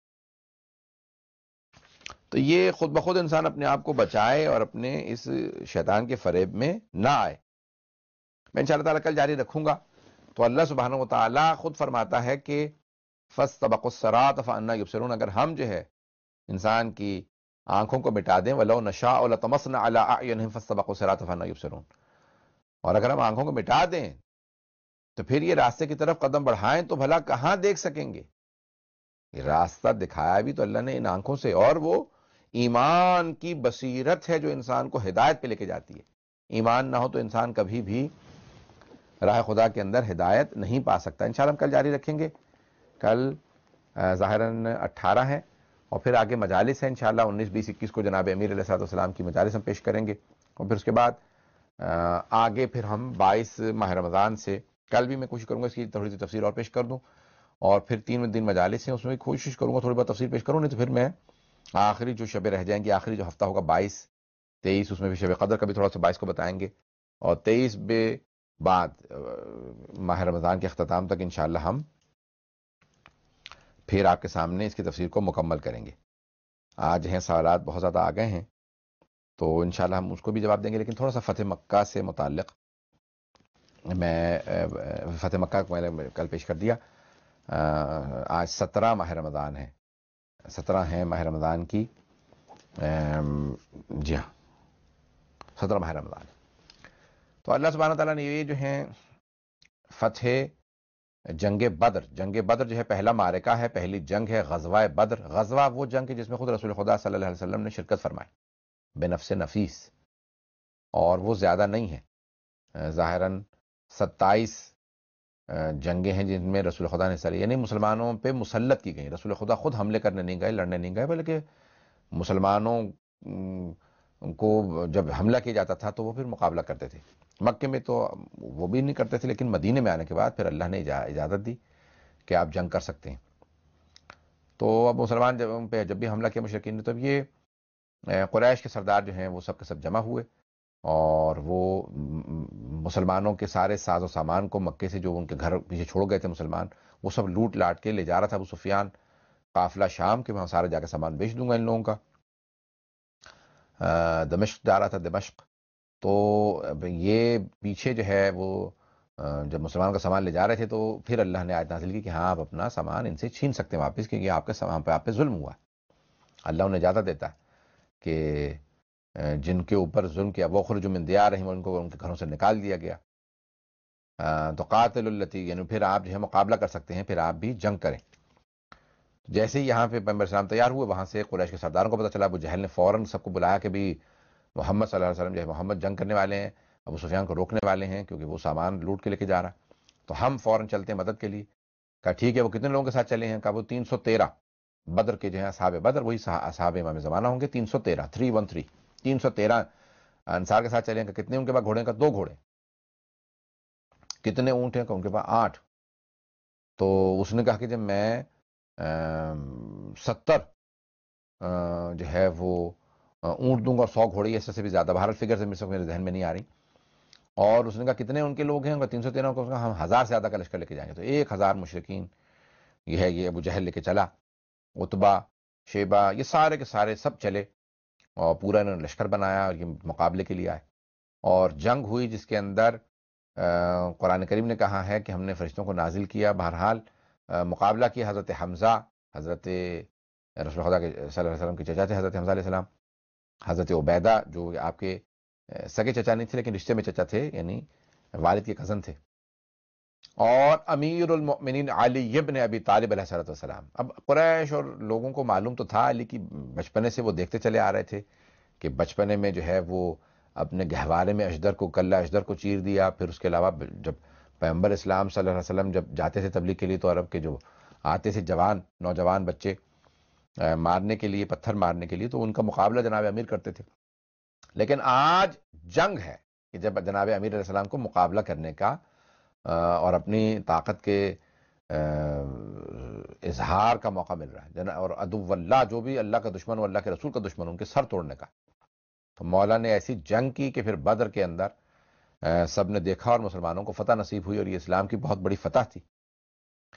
تو یہ خود بخود انسان اپنے آپ کو بچائے اور اپنے اس شیطان کے فریب میں نہ آئے. میں انشاءاللہ تعالیٰ کل جاری رکھوں گا. تو اللہ سبحانہ و تعالیٰ خود فرماتا ہے کہ فَاسْتَبَقُوا الصِّرَاطَ فَأَنَّىٰ يُبْصِرُونَ، اگر ہم جو ہے انسان کی آنکھوں کو مٹا دیں وَلَوْ نَشَاءُ لَطَمَسْنَا عَلَىٰ أَعْيُنِهِمْ فَاسْتَبَقُوا الصِّرَاطَ فَأَنَّىٰ يُبْصِرُونَ، اور اگر ہم آنکھوں کو مٹا دیں تو پھر یہ راستے کی طرف قدم بڑھائیں تو بھلا کہاں دیکھ سکیں گے. یہ راستہ دکھایا بھی تو اللہ نے ان آنکھوں سے، اور وہ ایمان کی بصیرت ہے جو انسان کو ہدایت پہ لے کے جاتی ہے. ایمان نہ ہو تو انسان کبھی بھی راہ خدا کے اندر ہدایت نہیں پا سکتا. انشاءاللہ ہم کل جاری رکھیں گے. کل ظاہراً اٹھارہ ہے اور پھر آگے مجالس ہیں انشاءاللہ انیس بیس اکیس کو جناب امیر علیہ الصلوۃ والسلام کی مجالس ہم پیش کریں گے. اور پھر اس کے بعد آگے پھر ہم بائیس ماہ رمضان سے کل بھی میں کوشش کروں گا اس کی تھوڑی سی تفسیر اور پیش کر دوں، اور پھر تین دن مجالس ہیں اس میں بھی کوشش کروں گا تھوڑی بہت تفسیر پیش کروں. نہیں تو پھر میں آخری جو شبیں رہ جائیں گی، آخری جو ہفتہ ہوگا بائیس تیئیس، اس میں بھی شب قدر کا بھی تھوڑا سا بائیس کو بتائیں گے، اور تیئیس بے بعد ماہ رمضان کے اختتام تک انشاءاللہ ہم پھر آپ کے سامنے اس کی تفسیر کو مکمل کریں گے. آج ہیں سوالات بہت زیادہ آ گئے ہیں تو انشاءاللہ ہم اس کو بھی جواب دیں گے، لیکن تھوڑا سا فتح مکہ سے متعلق میں فتح مکہ کو میں نے کل پیش کر دیا. آج سترہ ماہ رمضان ہے، سترہ ہیں ماہ رمضان کی، جی ہاں سترہ ماہ رمضان. تو اللہ سبحانہ تعالیٰ نے یہ جو ہیں فتح جنگ بدر، جنگ بدر جو ہے پہلا معرکہ ہے، پہلی جنگ ہے غزوہ بدر. غزوہ وہ جنگ ہے جس میں خود رسول خدا صلی اللہ علیہ وسلم نے شرکت فرمائی بے نفس نفیس، اور وہ زیادہ نہیں ہے. ظاہراً ستائیس جنگیں ہیں جن میں رسول خدا نے حصہ لیا، یعنی مسلمانوں پہ مسلط کی گئی. رسول خدا خود حملے کرنے نہیں گئے، لڑنے نہیں گئے، بلکہ مسلمانوں کو جب حملہ کیا جاتا تھا تو وہ پھر مقابلہ کرتے تھے. مکے میں تو وہ بھی نہیں کرتے تھے، لیکن مدینے میں آنے کے بعد پھر اللہ نے اجازت دی کہ آپ جنگ کر سکتے ہیں. تو اب مسلمان جب ان پہ جب بھی حملہ کیا مشرکین نے، تب یہ قریش کے سردار جو ہیں وہ سب کے سب جمع ہوئے، اور وہ مسلمانوں کے سارے ساز و سامان کو مکے سے جو ان کے گھر پیچھے چھوڑ گئے تھے مسلمان، وہ سب لوٹ لاٹ کے لے جا رہا تھا ابو سفیان قافلہ شام کے، وہاں سارے جا کے سامان بیچ دوں گا ان لوگوں کا. دمشق جا رہا تھا، دمشق. تو یہ پیچھے جو ہے وہ جب مسلمانوں کا سامان لے جا رہے تھے تو پھر اللہ نے آیت نازل کی کہ ہاں آپ اپنا سامان ان سے چھین سکتے ہیں واپس، کیونکہ آپ کے سامان پہ آپ پہ ظلم ہوا. اللہ انہیں اجازت دیتا ہے کہ جن کے اوپر ظلم کیا وہ خرجوا من دیارہم، ان کو ان کے گھروں سے نکال دیا گیا. تو قاتل التی، یعنی پھر آپ جو ہے مقابلہ کر سکتے ہیں، پھر آپ بھی جنگ کریں. جیسے ہی یہاں پہ پیغمبر اسلام تیار ہوئے، وہاں سے قریش کے سرداروں کو پتہ چلا. ابو جہل نے فوراً سب کو بلایا کہ بھی محمد صلی اللہ علیہ وسلم جو ہے محمد جنگ کرنے والے ہیں، ابو سفیان کو روکنے والے ہیں کیونکہ وہ سامان لوٹ کے لے کے جا رہا، تو ہم فوراً چلتے ہیں مدد کے لیے. کہا ٹھیک ہے. وہ کتنے لوگوں کے ساتھ چلے ہیں؟ کہا وہ تین سو تیرہ بدر کے جو ہیں اصحاب بدر، وہی اصحاب امام زمانہ ہوں گے. تین سو تیرہ تھری ون تھری تین سو تیرہ انصار کے ساتھ چلے ہیں. کہ کتنے ان کے پاس گھوڑے؟ کا دو گھوڑے. کتنے اونٹ ہیں؟ کہ ان کے پاس آٹھ. تو اس نے کہا کہ جب میں ستر جو ہے وہ اونٹ دوں گا اور سو گھوڑے، اس سے بھی زیادہ، بہرحال فگر سے میرے ذہن میں نہیں آ رہی. اور اس نے کہا کتنے ان کے لوگ ہیں؟ تین سو تیرہ کو. ہم ہزار سے زیادہ کا لشکر لے کے جائیں گے. تو ایک ہزار مشرکین یہ ہے یہ ابو جہل لے کے چلا. عتبہ، شیبہ، یہ سارے کے سارے سب چلے اور پورا انہوں نے لشکر بنایا اور یہ مقابلے کے لیے آئے. اور جنگ ہوئی جس کے اندر قرآن کریم نے کہا ہے کہ ہم نے فرشتوں کو نازل کیا. بہرحال مقابلہ کیا حضرت حمزہ، حضرت رسول خدا کے صلی اللہ علیہ وسلم کے چچا تھے حضرت حمزہ علیہ السلام، حضرت عبیدہ جو آپ کے سگے چچا نہیں تھے لیکن رشتے میں چچا تھے، یعنی والد کے کزن تھے، اور امیر المؤمنین علی ابن ابی طالب علیہ السلام. اب قریش اور لوگوں کو معلوم تو تھا، علی کی بچپنے سے وہ دیکھتے چلے آ رہے تھے کہ بچپنے میں جو ہے وہ اپنے گہوارے میں اشدر کو کلہ اشدر کو چیر دیا. پھر اس کے علاوہ جب پیغمبر اسلام صلی اللہ علیہ وسلم جب جاتے تھے تبلیغ کے لیے تو عرب کے جو آتے تھے جوان نوجوان بچے مارنے کے لیے، پتھر مارنے کے لیے، تو ان کا مقابلہ جناب امیر کرتے تھے. لیکن آج جنگ ہے کہ جب جناب امیر علیہ السلام کو مقابلہ کرنے کا اور اپنی طاقت کے اظہار کا موقع مل رہا ہے، اور عدو اللہ جو بھی اللہ کا دشمن و اللہ کے رسول کا دشمن، ان کے سر توڑنے کا. تو مولا نے ایسی جنگ کی کہ پھر بدر کے اندر سب نے دیکھا اور مسلمانوں کو فتح نصیب ہوئی، اور یہ اسلام کی بہت بڑی فتح تھی.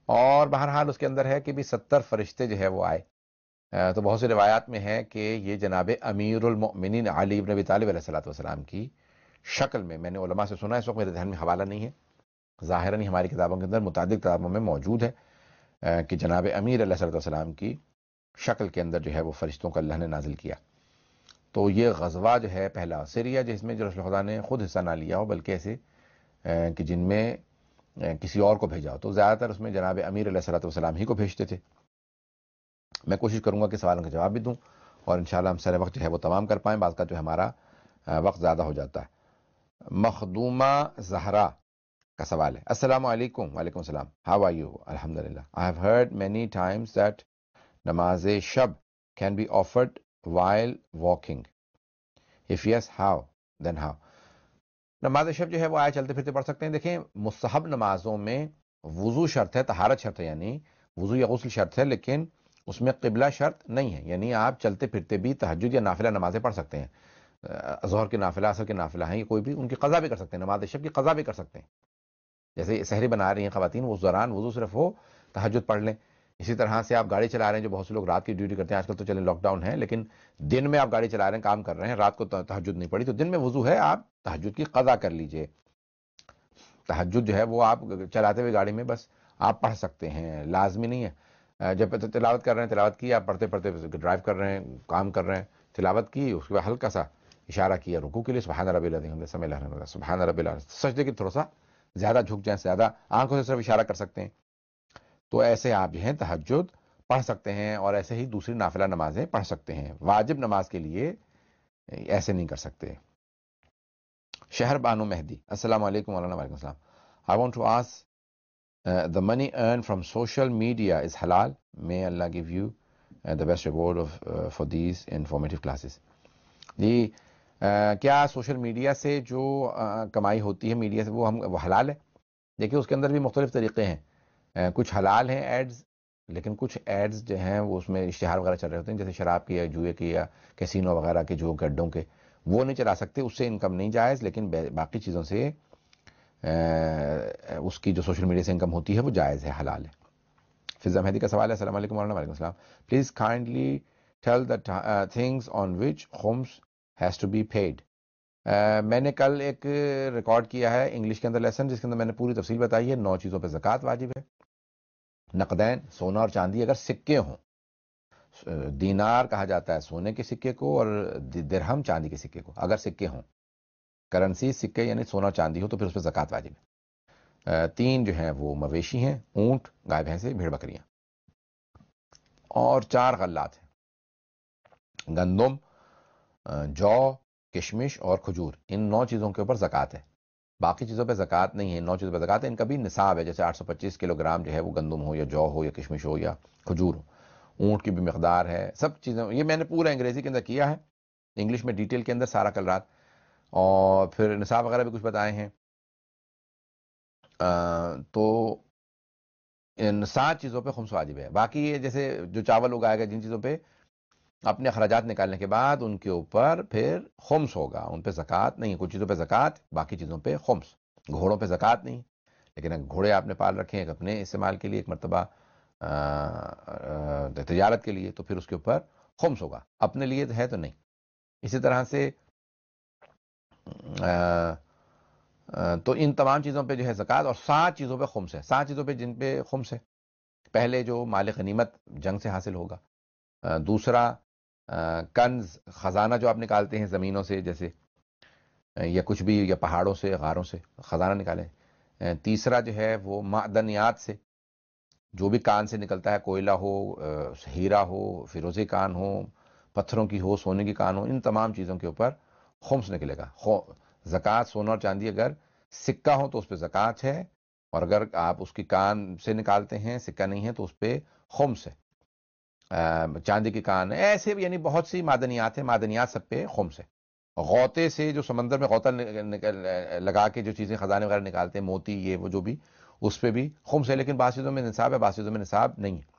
اور بہرحال اس کے اندر ہے کہ بھی ستر فرشتے جو ہے وہ آئے. تو بہت سی روایات میں ہے کہ یہ جناب امیر المؤمنین علی بن ابی طالب علیہ الصلوۃ والسلام کی شکل میں، میں نے علماء سے سنا ہے، اس وقت میرے ذہن میں حوالہ نہیں ہے، ظاہراً ہماری کتابوں کے اندر متعدد کتابوں میں موجود ہے کہ جناب امیر علیہ الصلوۃ والسلام کی شکل کے اندر جو ہے وہ فرشتوں کا اللہ نے نازل کیا. تو یہ غزوہ جو ہے پہلا سیریا، جس میں جو رسول خدا نے خود حصہ نہ لیا ہو بلکہ ایسے کہ جن میں کسی اور کو بھیجا ہو، تو زیادہ تر اس میں جناب امیر علیہ الصلوۃ والسلام ہی کو بھیجتے تھے. میں کوشش کروں گا کہ سوالوں کا جواب بھی دوں اور انشاءاللہ ہم سارے وقت جو ہے وہ تمام کر پائیں. بعض کا جو ہمارا وقت زیادہ ہو جاتا ہے. مخدومہ زہرا کا سوال ہے. السلام علیکم. وعلیکم السلام. How are you? الحمدللہ. I have heard many times that نماز شب can be offered while walking. If yes, how? Then how? نماز شب جو ہے وہ آئے چلتے پھرتے پڑھ سکتے ہیں. دیکھیں مستحب نمازوں میں وضو شرط ہے، طہارت شرط ہے، یعنی وضو یا غسل شرط ہے، لیکن اس میں قبلہ شرط نہیں ہے. یعنی آپ چلتے پھرتے بھی تہجد یا نافلہ نمازیں پڑھ سکتے ہیں. ظہر کی نافلہ، عصر کی نافلہ ہیں، کوئی بھی ان کی قضا بھی کر سکتے ہیں، نماز شب کی قضا بھی کر سکتے ہیں. جیسے سحری بنا رہی ہیں خواتین، وہ اس دوران وضو صرف ہو تہجد پڑھ لیں. اسی طرح سے آپ گاڑی چلا رہے ہیں، جو بہت سے لوگ رات کی ڈیوٹی کرتے ہیں، آج کل تو چلیں لاک ڈاؤن ہے، لیکن دن میں آپ گاڑی چلا رہے ہیں، کام کر رہے ہیں، رات کو تہجد نہیں پڑھی تو دن میں وضو ہے، آپ تہجد کی قضا کر لیجئے. تہجد جو ہے وہ آپ چلاتے ہوئے گاڑی میں بس آپ پڑھ سکتے ہیں، لازمی نہیں ہے. جب تلاوت کر رہے ہیں تلاوت کی، آپ پڑھتے پڑھتے ڈرائیو کر رہے ہیں، کام کر رہے ہیں، تلاوت کی، اس کے بعد ہلکا سا اشارہ کیا رکوع کے لیے، سبحان ربی العظیم، سمع اللہ، سبحان ربی العظیم، سجدے کی تھوڑا سا زیادہ جھک جائیں، زیادہ آنکھوں سے صرف اشارہ کر سکتے ہیں. تو ایسے آپ جو ہیں تہجد پڑھ سکتے ہیں اور ایسے ہی دوسری نافلہ نمازیں پڑھ سکتے ہیں. واجب نماز کے لیے ایسے نہیں کر سکتے. شہر بانو مہدی. السلام علیکم وعلیکم السلام. I want to ask uh, the money earned from social media is halal? May Allah give you uh, the best reward of uh, for these informative classes. جی کیا سوشل میڈیا سے جو کمائی ہوتی ہے میڈیا سے وہ ہم وہ حلال ہے؟ دیکھیں اس کے اندر بھی مختلف طریقے ہیں. کچھ حلال ہیں ایڈز، لیکن کچھ ایڈز جو ہیں وہ اس میں اشتہار وغیرہ چل رہے ہوتے ہیں، جیسے شراب کی یا جوئے کی یا کیسینو وغیرہ کے جو گڈوں کے، وہ نہیں چلا سکتے، اس سے انکم نہیں جائز. لیکن باقی چیزوں سے اس کی جو سوشل میڈیا سے انکم ہوتی ہے وہ جائز ہے، حلال ہے. فضا مہدی کا سوال ہے. السلام علیکم ورحمۃ اللہ. وعلیکم السلام. Please kindly tell the things on which خمس ہیز ٹو بی پیڈ. میں نے کل ایک ریکارڈ کیا ہے انگلش کے اندر لیسن، جس کے اندر میں نے پوری تفصیل بتائی ہے. نو چیزوں پہ زکوٰۃ واجب ہے. نقدین، سونا اور چاندی اگر سکے ہوں، دینار کہا جاتا ہے سونے کے سکے کو اور درہم چاندی کے سکے کو. اگر سکے ہوں، کرنسی سکے یعنی سونا چاندی ہو، تو پھر اس پہ زکوٰۃ واجب ہے. تین جو ہیں وہ مویشی ہیں، اونٹ، گائے بھینسیں، بھیڑ بکریاں. اور چار غلات ہیں، گندم، جو، کشمش اور کھجور. ان نو چیزوں کے اوپر زکوٰۃ ہے. باقی چیزوں پہ زکوٰۃ نہیں ہے. نو چیزوں پہ زکوٰۃ ہے. ان کا بھی نصاب ہے، جیسے آٹھ سو پچیس کلو گرام جو ہے وہ گندم ہو یا جو ہو یا کشمش ہو یا کھجور ہو. اونٹ کی بھی مقدار ہے. سب چیزیں یہ میں نے پورا انگریزی کے اندر کیا ہے، انگلش میں ڈیٹیل کے اندر سارا کل رات، اور پھر نصاب وغیرہ بھی کچھ بتائے ہیں. تو ان سات چیزوں پہ خمس واجب ہے. باقی یہ جیسے جو چاول اگائے گا جن چیزوں پہ اپنے اخراجات نکالنے کے بعد ان کے اوپر پھر خمس ہوگا، ان پہ زکوٰۃ نہیں. کچھ چیزوں پہ زکوٰۃ، باقی چیزوں پہ خمس. گھوڑوں پہ زکوٰۃ نہیں، لیکن اگر گھوڑے آپ نے پال رکھے ہیں اپنے استعمال کے لیے، ایک مرتبہ تجارت کے لیے، تو پھر اس کے اوپر خمس ہوگا. اپنے لیے ہے تو نہیں. اسی طرح سے تو ان تمام چیزوں پہ جو ہے زکوٰۃ، اور سات چیزوں پہ خمس ہے. سات چیزوں پہ جن پہ خمس ہے، پہلے جو مال غنیمت جنگ سے حاصل ہوگا. دوسرا کنز، خزانہ جو آپ نکالتے ہیں زمینوں سے، جیسے یا کچھ بھی، یا پہاڑوں سے، غاروں سے خزانہ نکالیں. تیسرا جو ہے وہ معدنیات سے، جو بھی کان سے نکلتا ہے، کوئلہ ہو، ہیرا ہو، فیروزی کان ہو، پتھروں کی ہو، سونے کی کان ہو، ان تمام چیزوں کے اوپر خمس نکلے گا. زکوٰۃ سونا اور چاندی اگر سکہ ہو تو اس پہ زکوٰۃ ہے، اور اگر آپ اس کی کان سے نکالتے ہیں، سکہ نہیں ہے، تو اس پہ خمس ہے. چاندی کی کان ایسے بھی، یعنی بہت سی معدنیات ہیں، معدنیات سب پہ خمس ہے. غوطے سے جو سمندر میں غوطہ لگا کے جو چیزیں خزانے وغیرہ نکالتے ہیں، موتی، یہ وہ جو بھی، اس پہ بھی خمس ہے. لیکن بعض چیزوں میں نصاب ہے، بعض چیزوں میں نصاب نہیں ہے.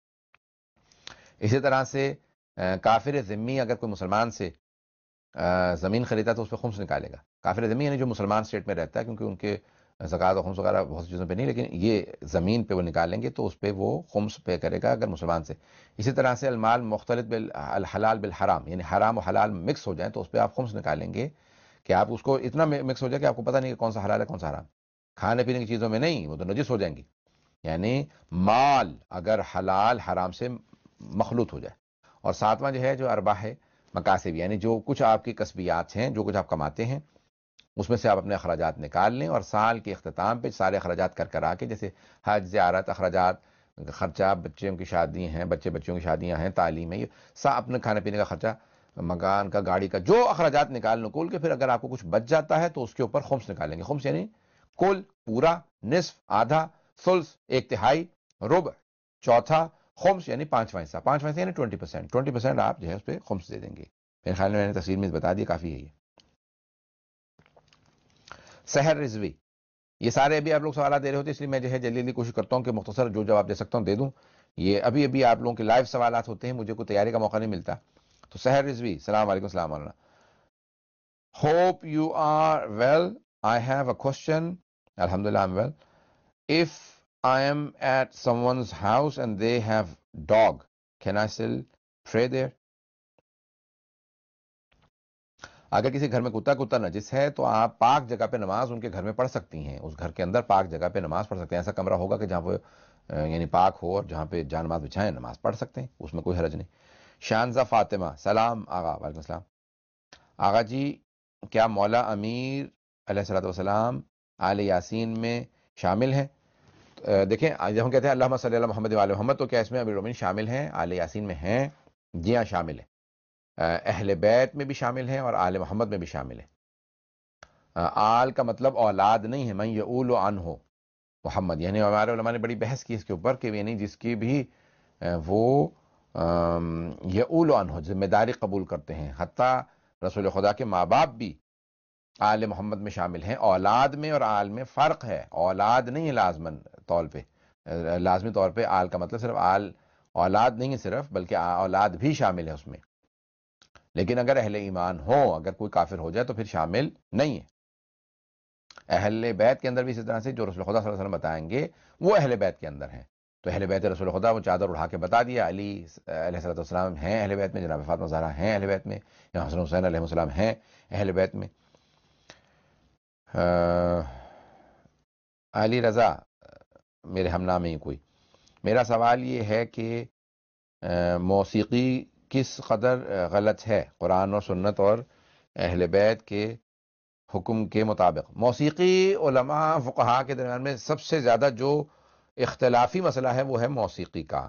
اسی طرح سے کافر ذمی اگر کوئی مسلمان سے زمین خریدا تو اس پہ خمس نکالے گا. کافر ذمی یعنی جو مسلمان اسٹیٹ میں رہتا ہے، کیونکہ ان کے زکوٰۃ و خمس وغیرہ بہت سی چیزوں پہ نہیں، لیکن یہ زمین پہ وہ نکالیں گے تو اس پہ وہ خمس پے کرے گا اگر مسلمان سے. اسی طرح سے المال مختلط بالحلال بالحرام، یعنی حرام و حلال مکس ہو جائیں تو اس پہ آپ خمس نکالیں گے کہ آپ اس کو اتنا مکس ہو جائے کہ آپ کو پتہ نہیں کہ کون سا حلال ہے کون سا حرام. کھانے پینے کی چیزوں میں نہیں، وہ تو نجس ہو جائیں گی. یعنی مال اگر حلال حرام سے مخلوط ہو جائے. اور ساتواں جو ہے جو ارباح مکاسب، یعنی جو کچھ آپ کی کسبیات ہیں، جو کچھ آپ کماتے ہیں اس میں سے آپ اپنے اخراجات نکال لیں، اور سال کے اختتام پہ سارے اخراجات کر کر آ کے، جیسے حج، زیارت، اخراجات، خرچہ، بچوں کی شادی ہیں، بچے بچوں کی شادیاں ہیں، تعلیم ہے، یہ سا اپنے کھانے پینے کا خرچہ، مکان کا، گاڑی کا، جو اخراجات نکال نکول کے پھر اگر آپ کو کچھ بچ جاتا ہے تو اس کے اوپر خمس نکالیں گے. خمس یعنی کل، پورا، نصف، آدھا، ثلث، ایک تہائی، ربع، چوتھا. خمس یعنی پانچواں حصہ. پانچواں حصہ یعنی ٹوئنٹی پرسینٹ ٹوئنٹی پرسینٹ آپ جو ہے اس پہ خمس دے دیں گے. میرے خیال میں میں نے تفصیل میں بتا دیا، کافی ہے یہ. سحر رضوی، یہ سارے ابھی آپ لوگ سوالات دے رہے ہوتے، اس لیے میں جو ہے جلدی جلدی کوشش کرتا ہوں کہ مختصر جو جواب دے سکتا ہوں دے دوں. یہ ابھی ابھی آپ لوگوں کے لائیو سوالات ہوتے ہیں، مجھے کوئی تیاری کا موقع نہیں ملتا. تو سحر رضوی، السلام علیکم. السلام علیکم. Hope you are well. I have a question. الحمدللہ I am well. If I am at someone's house and they have dog, can I still pray there? اگر کسی گھر میں کتا کتا نجس ہے تو آپ پاک جگہ پہ نماز ان کے گھر میں پڑھ سکتی ہیں. اس گھر کے اندر پاک جگہ پہ نماز پڑھ سکتے ہیں. ایسا کمرہ ہوگا کہ جہاں پہ یعنی پاک ہو اور جہاں پہ جان نماز بچھائیں نماز پڑھ سکتے ہیں، اس میں کوئی حرج نہیں. شانزہ فاطمہ، سلام آغا. وعلیکم السلام. آغا جی، کیا مولا امیر علیہ الصلوۃ والسلام آل یاسین میں شامل ہیں؟ دیکھیں جب ہم کہتے ہیں اللہم صلی علی محمد وعلی محمد تو کیا اس میں امیر المومنین شامل ہیں، آل یاسین میں ہیں؟ جی ہاں شامل ہیں. اہل بیت میں بھی شامل ہیں اور آل محمد میں بھی شامل ہیں. آل کا مطلب اولاد نہیں ہے، من یؤول عنہ محمد. یعنی ہمارے علماء نے بڑی بحث کی اس کے اوپر کہ یعنی جس کی بھی وہ یؤول عنہ ذمہ داری قبول کرتے ہیں. حتیٰ رسول خدا کے ماں باپ بھی آل محمد میں شامل ہیں. اولاد میں اور آل میں فرق ہے. اولاد نہیں ہے لازمن طور پہ، لازمی طور پہ آل کا مطلب صرف آل اولاد نہیں ہے صرف، بلکہ اولاد بھی شامل ہے اس میں. لیکن اگر اہل ایمان ہو، اگر کوئی کافر ہو جائے تو پھر شامل نہیں ہے. اہل بیت کے اندر بھی اسی طرح سے جو رسول خدا صلی اللہ علیہ وسلم بتائیں گے وہ اہل بیت کے اندر ہیں. تو اہل بیت رسول خدا وہ چادر اڑا کے بتا دیا. علی علیہ السلام ہیں اہل بیت میں، جناب فاطمہ زہرا ہیں اہل بیت میں، یا حسن حسین علیہ السلام ہیں اہل بیت میں. علی رضا میرے ہم نام ہی کوئی. میرا سوال یہ ہے کہ موسیقی کس قدر غلط ہے قرآن اور سنت اور اہل بیت کے حکم کے مطابق؟ موسیقی علماء فقہاء کے درمیان میں سب سے زیادہ جو اختلافی مسئلہ ہے وہ ہے موسیقی کا.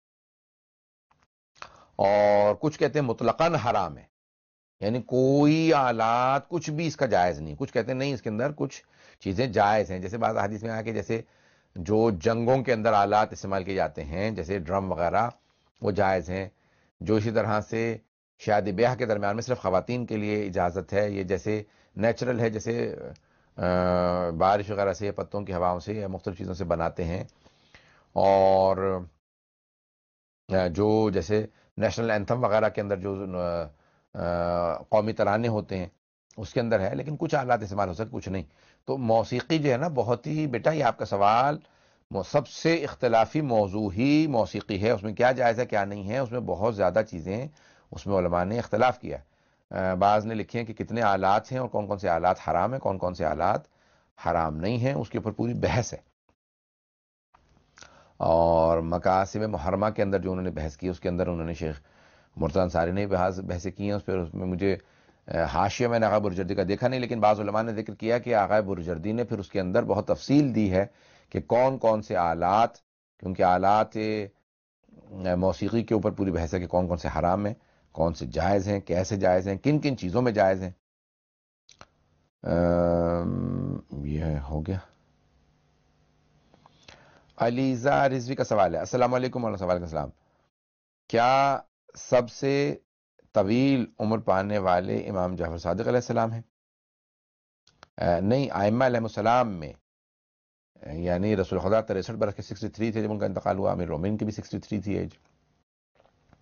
اور کچھ کہتے ہیں مطلقاً حرام ہے، یعنی کوئی آلات کچھ بھی اس کا جائز نہیں. کچھ کہتے ہیں نہیں اس کے اندر کچھ چیزیں جائز ہیں، جیسے بعض حدیث میں آیا کہ جیسے جو جنگوں کے اندر آلات استعمال کیے جاتے ہیں جیسے ڈرم وغیرہ وہ جائز ہیں. جو اسی طرح سے شادی بیاہ کے درمیان میں صرف خواتین کے لیے اجازت ہے. یہ جیسے نیچرل ہے، جیسے بارش وغیرہ سے، پتوں کی ہواؤں سے یا مختلف چیزوں سے بناتے ہیں. اور جو جیسے نیشنل اینتھم وغیرہ کے اندر جو قومی ترانے ہوتے ہیں اس کے اندر ہے، لیکن کچھ آلات استعمال ہو سکتے کچھ نہیں. تو موسیقی جو ہے نا بہت ہی، بیٹا یہ آپ کا سوال سب سے اختلافی موضوع ہی موسیقی ہے. اس میں کیا جائز ہے کیا نہیں ہے، اس میں بہت زیادہ چیزیں اس میں علماء نے اختلاف کیا. بعض نے لکھے ہیں کہ کتنے آلات ہیں اور کون کون سے آلات حرام ہیں، کون کون سے آلات حرام نہیں ہیں، اس کے اوپر پوری بحث ہے. اور مقاسم محرمہ کے اندر جو انہوں نے بحث کی اس کے اندر انہوں نے شیخ مرتضی انصاری نے بحث بحثیں کی ہیں اس پر. اس میں مجھے حاشیہ میں نے آغا برجردی کا دیکھا نہیں، لیکن بعض علماء نے ذکر کیا کہ آغا برجردی نے پھر اس کے اندر بہت تفصیل دی ہے کہ کون کون سے آلات، کیونکہ آلات موسیقی کے اوپر پوری بحث ہے کہ کون کون سے حرام ہیں، کون سے جائز ہیں، کیسے جائز ہیں، کن کن چیزوں میں جائز ہیں. یہ ہو گیا. علیزہ رضوی کا سوال ہے، السلام علیکم ورحمۃ اللہ. وعلیکم السلام. کیا سب سے طویل عمر پانے والے امام جعفر صادق علیہ السلام ہیں؟ نہیں، ائمہ علیہ السلام میں یعنی رسول خدا تریسٹھ برس کے سکسٹی تھری تھے جب ان کا انتقال ہوا. امیر رومین کی بھی سکسٹی تھری تھی ایج.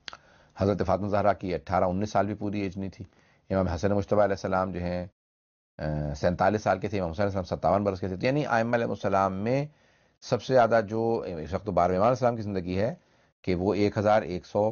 حضرت فاطمہ زہرا کی اٹھارہ انیس سال بھی پوری ایج نہیں تھی. امام حسن مجتبیٰ علیہ السلام جو ہیں سینتالیس سال کے تھے، امام حسین علیہ السلام ستاون برس کے تھے، یعنی ائمہ علیہ السلام میں سب سے زیادہ جو اس وقت تو بارہویں امام علیہ السلام کی زندگی ہے کہ وہ ایک ہزار ایک سو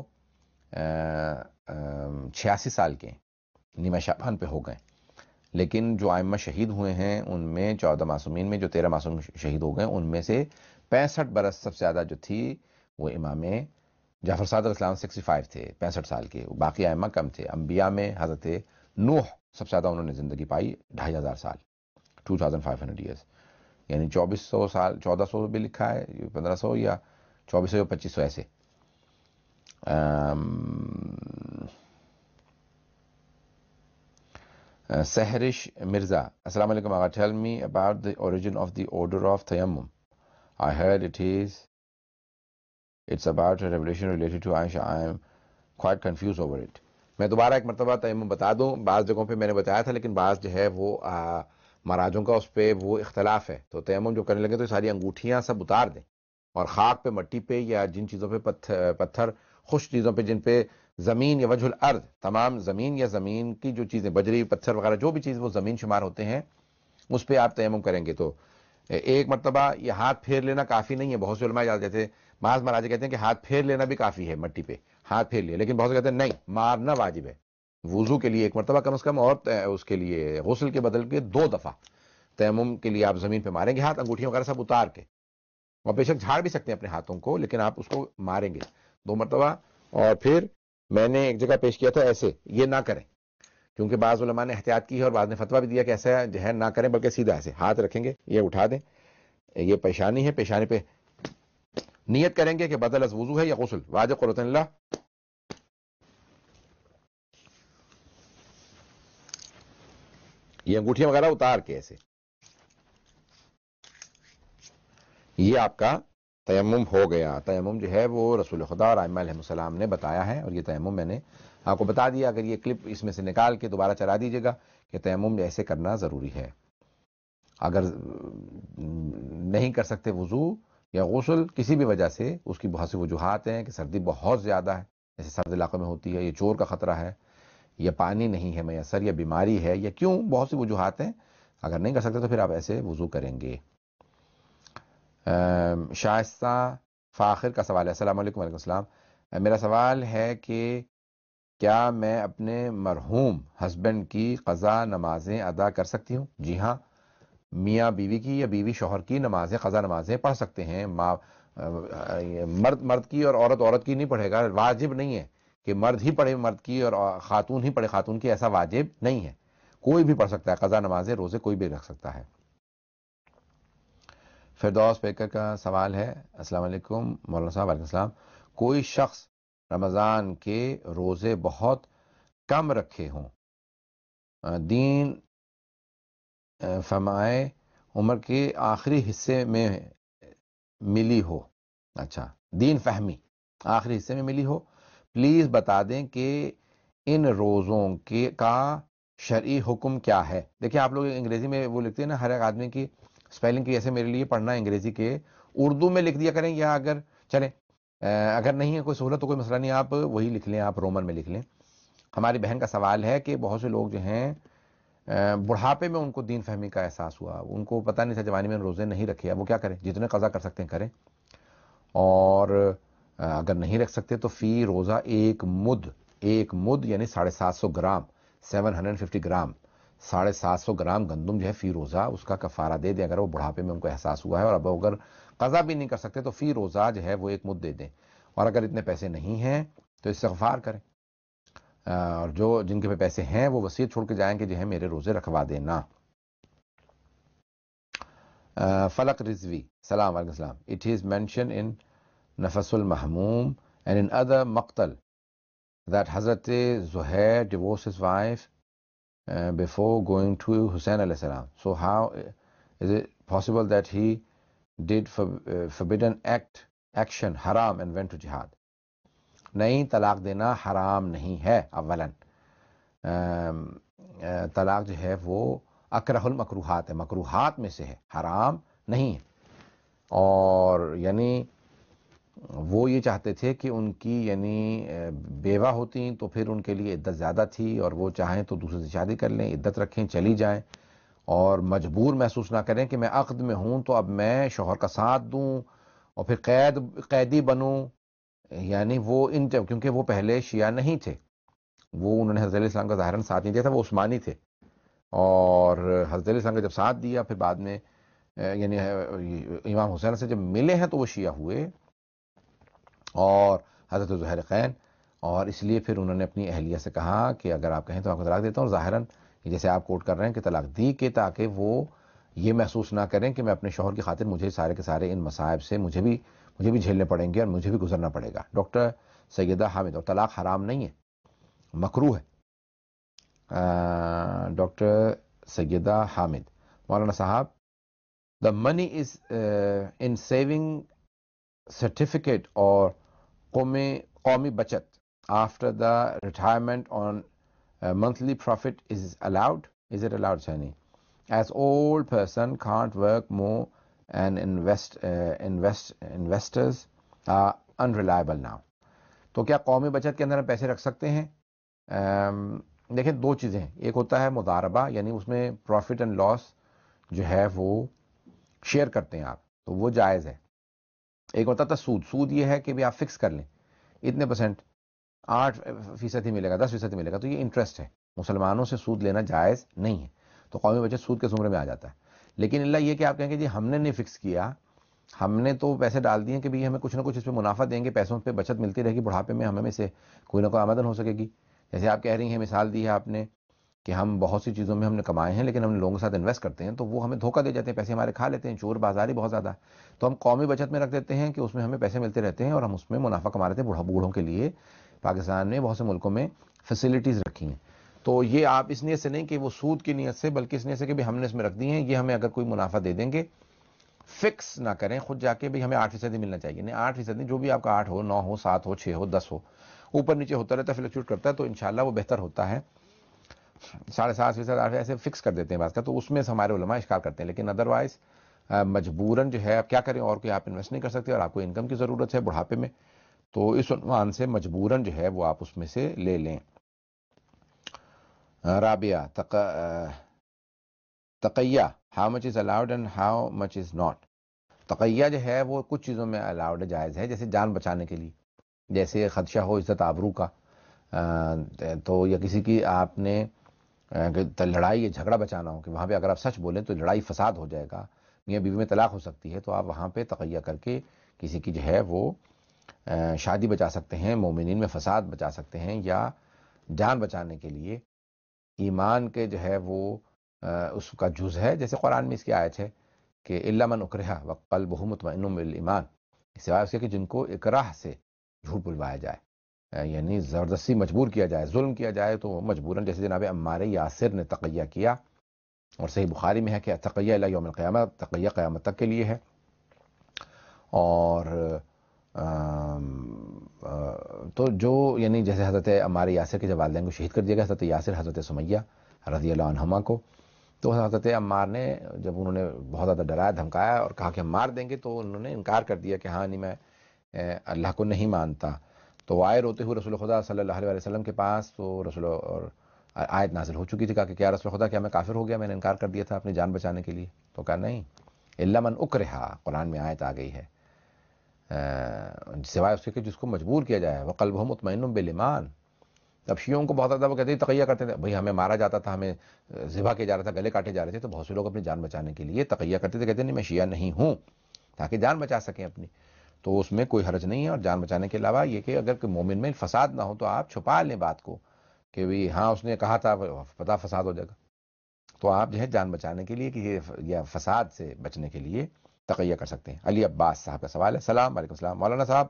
چھیاسی سال کے نیمہ شعبان پہ ہو گئے، لیکن جو ائمہ شہید ہوئے ہیں ان میں چودہ معصومین میں جو تیرہ معصوم شہید ہو گئے ان میں سے پینسٹھ برس سب سے زیادہ جو تھی وہ امام جعفر صادق علیہ السلام سکسٹی فائیو تھے، پینسٹھ سال کے، باقی ائمہ کم تھے۔ انبیاء میں حضرت نوح سب سے زیادہ انہوں نے زندگی پائی، ڈھائی ہزار سال، two thousand five hundred years, یعنی چوبیس سو سال، چودہ سو بھی لکھا ہے، پندرہ سو یا چوبیس سو یا پچیس سو ایسے۔ سہرش مرزا، السلام علیکم آقا، tell me about the origin of the order of tayammum. I heard it is it's about a revelation related to Aisha. I am quite confused over it. میں دوبارہ ایک مرتبہ تیمم بتا دوں، بعض جگہوں پہ میں نے بتایا تھا لیکن بعض جو ہے وہ مراجوں کا اس پہ وہ اختلاف ہے، تو تیمم جو کرنے لگے تو ساری انگوٹھیاں سب اتار دیں اور خاک پہ، مٹی پہ یا جن چیزوں پہ پتھر پتھر خشک چیزوں پہ جن پہ زمین یا وجہ الارض، تمام زمین یا زمین کی جو چیزیں بجری پتھر وغیرہ جو بھی چیز وہ زمین شمار ہوتے ہیں اس پہ آپ تیمم کریں گے۔ تو ایک مرتبہ یہ ہاتھ پھیر لینا کافی نہیں ہے، بہت سے علماء جانتے تھے، بعض مراجع کہتے ہیں کہ ہاتھ پھیر لینا بھی کافی ہے، مٹی پہ ہاتھ پھیر لیا، لیکن بہت سے کہتے ہیں نہیں، مارنا واجب ہے، وضو کے لیے ایک مرتبہ کم از کم، اور اس کے لیے غسل کے بدل کے دو دفعہ تیمم کے لیے آپ زمین پہ ماریں گے ہاتھ، انگوٹھیاں وغیرہ سب اتار کے، اور بے شک جھاڑ بھی سکتے ہیں اپنے ہاتھوں کو، لیکن آپ اس کو ماریں گے دو مرتبہ۔ اور پھر میں نے ایک جگہ پیش کیا تھا ایسے، یہ نہ کریں کیونکہ بعض علماء نے احتیاط کی ہے اور بعض نے فتویٰ بھی دیا کہ ایسا جو ہے نہ کریں، بلکہ سیدھا ایسے ہاتھ رکھیں گے، یہ اٹھا دیں، یہ پیشانی ہے، پیشانی پہ نیت کریں گے کہ بدل از وضو ہے یا غسل، واجب قرۃ اللہ، یہ انگوٹھیاں وغیرہ اتار کے ایسے، یہ آپ کا تیمم ہو گیا۔ تیمم جو ہے وہ رسول خدا اور ائمہ علیہ السلام نے بتایا ہے، اور یہ تیمم میں نے آپ کو بتا دیا، اگر یہ کلپ اس میں سے نکال کے دوبارہ چلا دیجیے گا کہ تیمم ایسے کرنا ضروری ہے۔ اگر نہیں کر سکتے وضو یا غسل کسی بھی وجہ سے، اس کی بہت سی وجوہات ہیں کہ سردی بہت زیادہ ہے، جیسے سرد علاقوں میں ہوتی ہے، یہ چور کا خطرہ ہے، یا پانی نہیں ہے میسر، یا بیماری ہے، یا کیوں، بہت سی وجوہات ہیں، اگر نہیں کر سکتے تو پھر آپ ایسے وضو کریں گے۔ شائستہ فاخر کا سوال ہے، السلام علیکم۔ وعلیکم السلام۔ میرا سوال ہے کہ کیا میں اپنے مرحوم ہسبینڈ کی قضا نمازیں ادا کر سکتی ہوں؟ جی ہاں، میاں بیوی کی یا بیوی شوہر کی نمازیں، قضا نمازیں پڑھ سکتے ہیں، مرد مرد کی اور عورت عورت کی نہیں پڑھے گا، واجب نہیں ہے کہ مرد ہی پڑھے مرد کی اور خاتون ہی پڑھے خاتون کی، ایسا واجب نہیں ہے، کوئی بھی پڑھ سکتا ہے قضا نمازیں، روزے کوئی بھی رکھ سکتا ہے۔ فردوس پیکر کا سوال ہے، السلام علیکم مولانا صاحب۔ وعلیکم السلام۔ کوئی شخص رمضان کے روزے بہت کم رکھے ہوں، دین فرمائے عمر کے آخری حصے میں ملی ہو، اچھا دین فہمی آخری حصے میں ملی ہو، پلیز بتا دیں کہ ان روزوں کے کا شرعی حکم کیا ہے؟ دیکھیں آپ لوگ انگریزی میں وہ لکھتے ہیں نا، ہر ایک آدمی کی اسپیلنگ کی، ایسے میرے لیے پڑھنا انگریزی کے اردو میں لکھ دیا کریں، یا اگر چلیں اگر نہیں ہے کوئی سہولت تو کوئی مسئلہ نہیں، آپ وہی لکھ لیں، آپ رومن میں لکھ لیں۔ ہماری بہن کا سوال ہے کہ بہت سے لوگ جو ہیں بڑھاپے میں ان کو دین فہمی کا احساس ہوا، ان کو پتہ نہیں تھا، جوانی میں روزے نہیں رکھے، اب وہ کیا کریں؟ جتنے قضا کر سکتے ہیں کریں، اور اگر نہیں رکھ سکتے تو فی روزہ ایک مد، ایک مد یعنی ساڑھے سات سو gram, seven hundred fifty gram, ساڑھے سات سو گرام گندم جو ہے فی روزہ اس کا کفارہ دے دیں، اگر وہ بڑھاپے میں ان کو احساس ہوا ہے، اور اب اگر قضا بھی نہیں کر سکتے تو فی روزہ جو ہے وہ ایک مد دے دیں، اور اگر اتنے پیسے نہیں ہیں تو استغفار کریں، اور جو جن کے پہ پیسے ہیں وہ وصیت چھوڑ کے جائیں کہ جو ہے میرے روزے رکھوا دینا۔ فلق رضوی، سلام علیکم السلام، it is mentioned in نفس المحموم and in other مقتل that Hazrat Zuhair divorced his wife uh, before going to Hussein alayhi salam. So how is it possible that he did for, uh, forbidden act action haram and went to jihad? نہیں، طلاق دینا حرام نہیں ہے، اولا طلاق جو ہے وہ اکرہ المکروہات ہے، مکروہات میں سے ہے، حرام نہیں ہے، اور یعنی وہ یہ چاہتے تھے کہ ان کی یعنی بیوہ ہوتی تو پھر ان کے لیے عدت زیادہ تھی، اور وہ چاہیں تو دوسرے سے شادی کر لیں، عدت رکھیں، چلی جائیں، اور مجبور محسوس نہ کریں کہ میں عقد میں ہوں تو اب میں شوہر کا ساتھ دوں اور پھر قید قیدی بنوں. یعنی وہ ان کیونکہ وہ پہلے شیعہ نہیں تھے، وہ انہوں نے حضرت علیہ السلام کا ظاہراً ساتھ نہیں دیا تھا، وہ عثمانی تھے، اور حضرت علیہ السلام کا جب ساتھ دیا پھر بعد میں یعنی امام حسین سے جب ملے ہیں تو وہ شیعہ ہوئے اور حضرت زہرقین، اور اس لیے پھر انہوں نے اپنی اہلیہ سے کہا کہ اگر آپ کہیں تو آپ کو طلاق دیتا ہوں. اور ظاہراً جیسے آپ کوٹ کر رہے ہیں کہ طلاق دی کہ تاکہ وہ یہ محسوس نہ کریں کہ میں اپنے شوہر کی خاطر مجھے سارے کے سارے ان مصائب سے مجھے بھی مجھے بھی جھیلنے پڑیں گے اور مجھے بھی گزرنا پڑے گا. ڈاکٹر سیدہ حامد، اور طلاق حرام نہیں ہے، مکروہ ہے. ڈاکٹر سیدہ حامد، مولانا صاحب، the money is uh, in saving certificate or قومی قومی بچت after the retirement on uh, monthly profit is allowed is it allowed Shani? As old person can't work more and invest uh, invest investors are unreliable now. تو کیا قومی بچت کے اندر ہم پیسے رکھ سکتے ہیں؟ دیکھیں دو چیزیں ہیں، ایک ہوتا ہے مضاربہ، یعنی اس میں پروفٹ اینڈ لاس جو ہے وہ شیئر کرتے ہیں آپ، تو وہ جائز ہے. ایک ہوتا تھا سود. سود یہ ہے کہ بھی آپ فکس کر لیں اتنے پرسنٹ، آٹھ فیصد ہی ملے گا، دس فیصد ہی ملے گا، تو یہ انٹرسٹ ہے. مسلمانوں سے سود لینا جائز نہیں ہے، تو قومی بچت سود کے زمرے میں آ جاتا ہے. لیکن اللہ یہ کہ آپ کہیں گے جی ہم نے نہیں فکس کیا، ہم نے تو پیسے ڈال دیے کہ بھی ہمیں کچھ نہ کچھ اس پہ منافع دیں گے، پیسوں پہ بچت ملتی رہے گی، بڑھاپے میں ہمیں سے کوئی نہ کوئی آمدن ہو سکے گی. جیسے آپ کہہ رہی ہیں، مثال دی ہے آپ نے کہ ہم بہت سی چیزوں میں ہم نے کمائے ہیں لیکن ہم لوگوں کے ساتھ انویسٹ کرتے ہیں تو وہ ہمیں دھوکہ دے جاتے ہیں، پیسے ہمارے کھا لیتے ہیں، چور بازاری بہت زیادہ ہے. تو ہم قومی بچت میں رکھ دیتے ہیں کہ اس میں ہمیں پیسے ملتے رہتے ہیں اور ہم اس میں منافع کما رہتے ہیں. بوڑھا بوڑھوں کے لیے پاکستان نے بہت سے ملکوں میں فیسلٹیز رکھی ہیں. تو یہ آپ اس نیت سے نہیں کہ وہ سود کی نیت سے، بلکہ اس نیت سے کہ بھی ہم نے اس میں رکھ دی ہیں، یہ ہمیں اگر کوئی منافع دے دیں گے، فکس نہ کریں خود جا کے بھی ہمیں آٹھ فیصد ہی ملنا چاہیے. نہیں، آٹھ فیصد نہیں، جو بھی آپ کا آٹھ ہو، نو ہو، سات ہو، چھ ہو، دس ہو، اوپر نیچے ہوتا رہتا ہے، فلکچوٹ کرتا ہے، تو انشاءاللہ وہ بہتر ہوتا ہے. ساڑھے سات فیصد آٹھ ایسے فکس کر دیتے ہیں بات کا، تو اس میں ہمارے علماء اشکال کرتے ہیں. لیکن ادروائز مجبوراً جو ہے آپ کیا کریں، اور کوئی آپ انویسٹ نہیں کر سکتے اور آپ کو انکم کی ضرورت ہے بڑھاپے میں، تو اس عنوان سے مجبوراً جو ہے وہ آپ اس میں سے لے لیں. رابعہ، تقیہ، how much is allowed and how much is not. تقیہ جو ہے وہ کچھ چیزوں میں الاؤڈ جائز ہے، جیسے جان بچانے کے لیے، جیسے خدشہ ہو عزت آبرو کا، تو یا کسی کی آپ نے لڑائی یا جھگڑا بچانا ہو کہ وہاں پہ اگر آپ سچ بولیں تو لڑائی فساد ہو جائے گا، میاں بیوی میں طلاق ہو سکتی ہے، تو آپ وہاں پہ تقیہ کر کے کسی کی جو ہے وہ شادی بچا سکتے ہیں، مومنین میں فساد بچا سکتے ہیں. یا جان بچانے کے لیے ایمان کے جو ہے وہ اس کا جز ہے، جیسے قرآن میں اس کی آیت ہے کہ الا من اکرہ وقلبہ مطمئن بالایمان، سوائے اس کے کہ جن کو اکراہ سے جھوٹ بلوایا جائے، یعنی زبردستی مجبور کیا جائے، ظلم کیا جائے، تو مجبوراً، جیسے جناب عمار یاسر نے تقیہ کیا، اور صحیح بخاری میں ہے کہ تقیہ الی یوم القیامہ، تقیہ قیامت تک کے لیے ہے. اور تو جو یعنی جیسے حضرت عمار یاسر کے جب والدین کو شہید کر دیا گیا، حضرت یاسر حضرت سمیہ رضی اللہ عنہما کو، تو حضرت عمار نے جب انہوں نے بہت زیادہ ڈرایا دھمکایا اور کہا کہ ہم مار دیں گے، تو انہوں نے انکار کر دیا کہ ہاں نہیں، میں اللہ کو نہیں مانتا. تو آئے روتے ہوئے رسول خدا صلی اللہ علیہ وسلم کے پاس، تو رسول اور آیت نازل ہو چکی تھی، کہا کہ کیا رسول خدا، کیا میں کافر ہو گیا، میں نے انکار کر دیا تھا اپنی جان بچانے کے لیے؟ تو کہا نہیں، الا من اکرہ، قرآن میں آیت آ گئی ہے، سوائے اس کے کہ جس کو مجبور کیا جائے، وقلبہ مطمئن بالایمان. اب شیعوں کو بہت زیادہ وہ کہتے ہیں تقیہ کرتے تھے، بھئی ہمیں مارا جاتا تھا، ہمیں ذبح کیا جا رہا تھا، گلے کاٹے جا رہے تھے، تو بہت سے لوگ اپنی جان بچانے کے لیے تقیہ کرتے تھے، کہتے ہیں نہیں میں شیعہ نہیں ہوں، تاکہ جان بچا سکیں اپنی. تو اس میں کوئی حرج نہیں ہے. اور جان بچانے کے علاوہ یہ کہ اگر کوئی مومن میں فساد نہ ہو تو آپ چھپا لیں بات کو کہ بھی ہاں اس نے کہا تھا، پتہ فساد ہو جائے گا، تو آپ جو ہے جان بچانے کے لیے کہ یا فساد سے بچنے کے لیے تقیہ کر سکتے ہیں. علی عباس صاحب کا سوال ہے. السلام علیکم. السلام مولانا صاحب،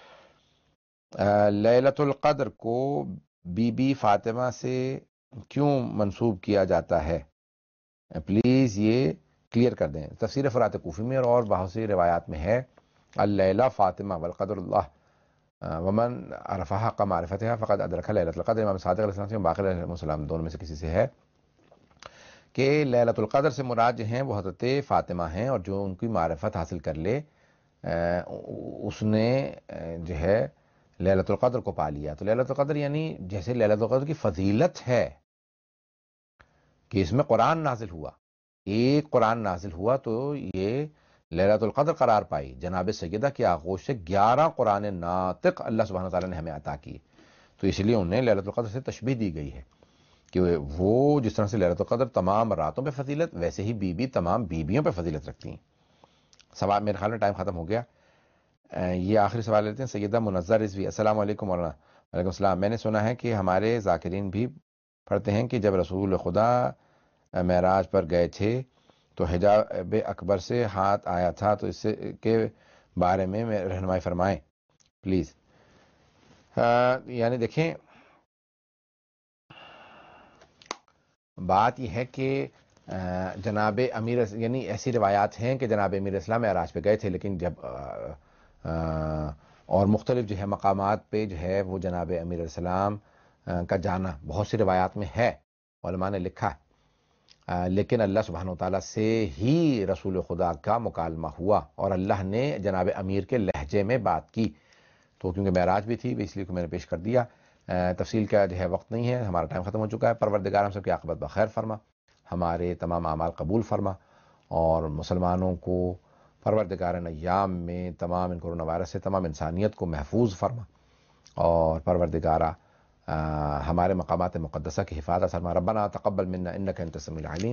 لیلۃ القدر کو بی بی فاطمہ سے کیوں منسوب کیا جاتا ہے؟ پلیز یہ کلیئر کر دیں. تفسیر فرات کوفی میں اور بہت سی روایات میں ہے اللیلہ فاطمہ والقدر اللہ ومن عرفہا حق معرفتہا فقد ادرک لیلۃ القدر. امام صادق علیہ السلام سے، باقر علیہ السلام، دونوں میں سے کسی سے ہے کہ لیلۃ القدر سے مراد جو ہیں وہ حضرت فاطمہ ہیں، اور جو ان کی معرفت حاصل کر لے اس نے جو ہے لیلۃ القدر کو پا لیا. تو لیلۃ القدر یعنی جیسے لیلۃ القدر کی فضیلت ہے کہ اس میں قرآن نازل ہوا، ایک قرآن نازل ہوا تو یہ لیلۃ القدر قرار پائی. جناب سیدہ کی آغوش سے گیارہ قرآن ناطق اللہ سبحانہ تعالیٰ نے ہمیں عطا کیے، تو اس لیے انہیں لیلۃ القدر سے تشبیہ دی گئی ہے کہ وہ جس طرح سے لیلۃ القدر تمام راتوں پہ فضیلت، ویسے ہی بی بی تمام بیویوں پہ فضیلت رکھتی ہیں. سوال میرے خیال میں ٹائم ختم ہو گیا. یہ آخری سوال لیتے ہیں سیدہ منظر رضوی. السلام علیکم مولانا. وعلیکم السلام. میں نے سنا ہے کہ ہمارے ذاکرین بھی پڑھتے ہیں کہ جب رسول خدا معراج پر گئے تھے تو حجاب اکبر سے ہاتھ آیا تھا، تو اس سے کے بارے میں رہنمائی فرمائیں پلیز. یعنی دیکھیں، بات یہ ہے کہ جناب امیر، یعنی ایسی روایات ہیں کہ جناب امیر اسلام معراج پہ گئے تھے، لیکن جب اور مختلف جو ہے مقامات پہ جو ہے وہ جناب امیر السلام کا جانا بہت سی روایات میں ہے، علماء نے لکھا ہے، لیکن اللہ سبحانہ وتعالیٰ سے ہی رسول خدا کا مکالمہ ہوا اور اللہ نے جناب امیر کے لہجے میں بات کی. تو کیونکہ معراج بھی تھی اس لیے میں نے پیش کر دیا. تفصیل کا جو ہے وقت نہیں ہے، ہمارا ٹائم ختم ہو چکا ہے. پروردگار ہم سب کی عاقبت بخیر فرما، ہمارے تمام اعمال قبول فرما، اور مسلمانوں کو پروردگار ایام میں تمام ان کورونا وائرس سے تمام انسانیت کو محفوظ فرما، اور پروردگارہ ہمارے مقامات مقدسہ کی حفاظت فرما. ربنا تقبل منا انک انت السمیع العلیم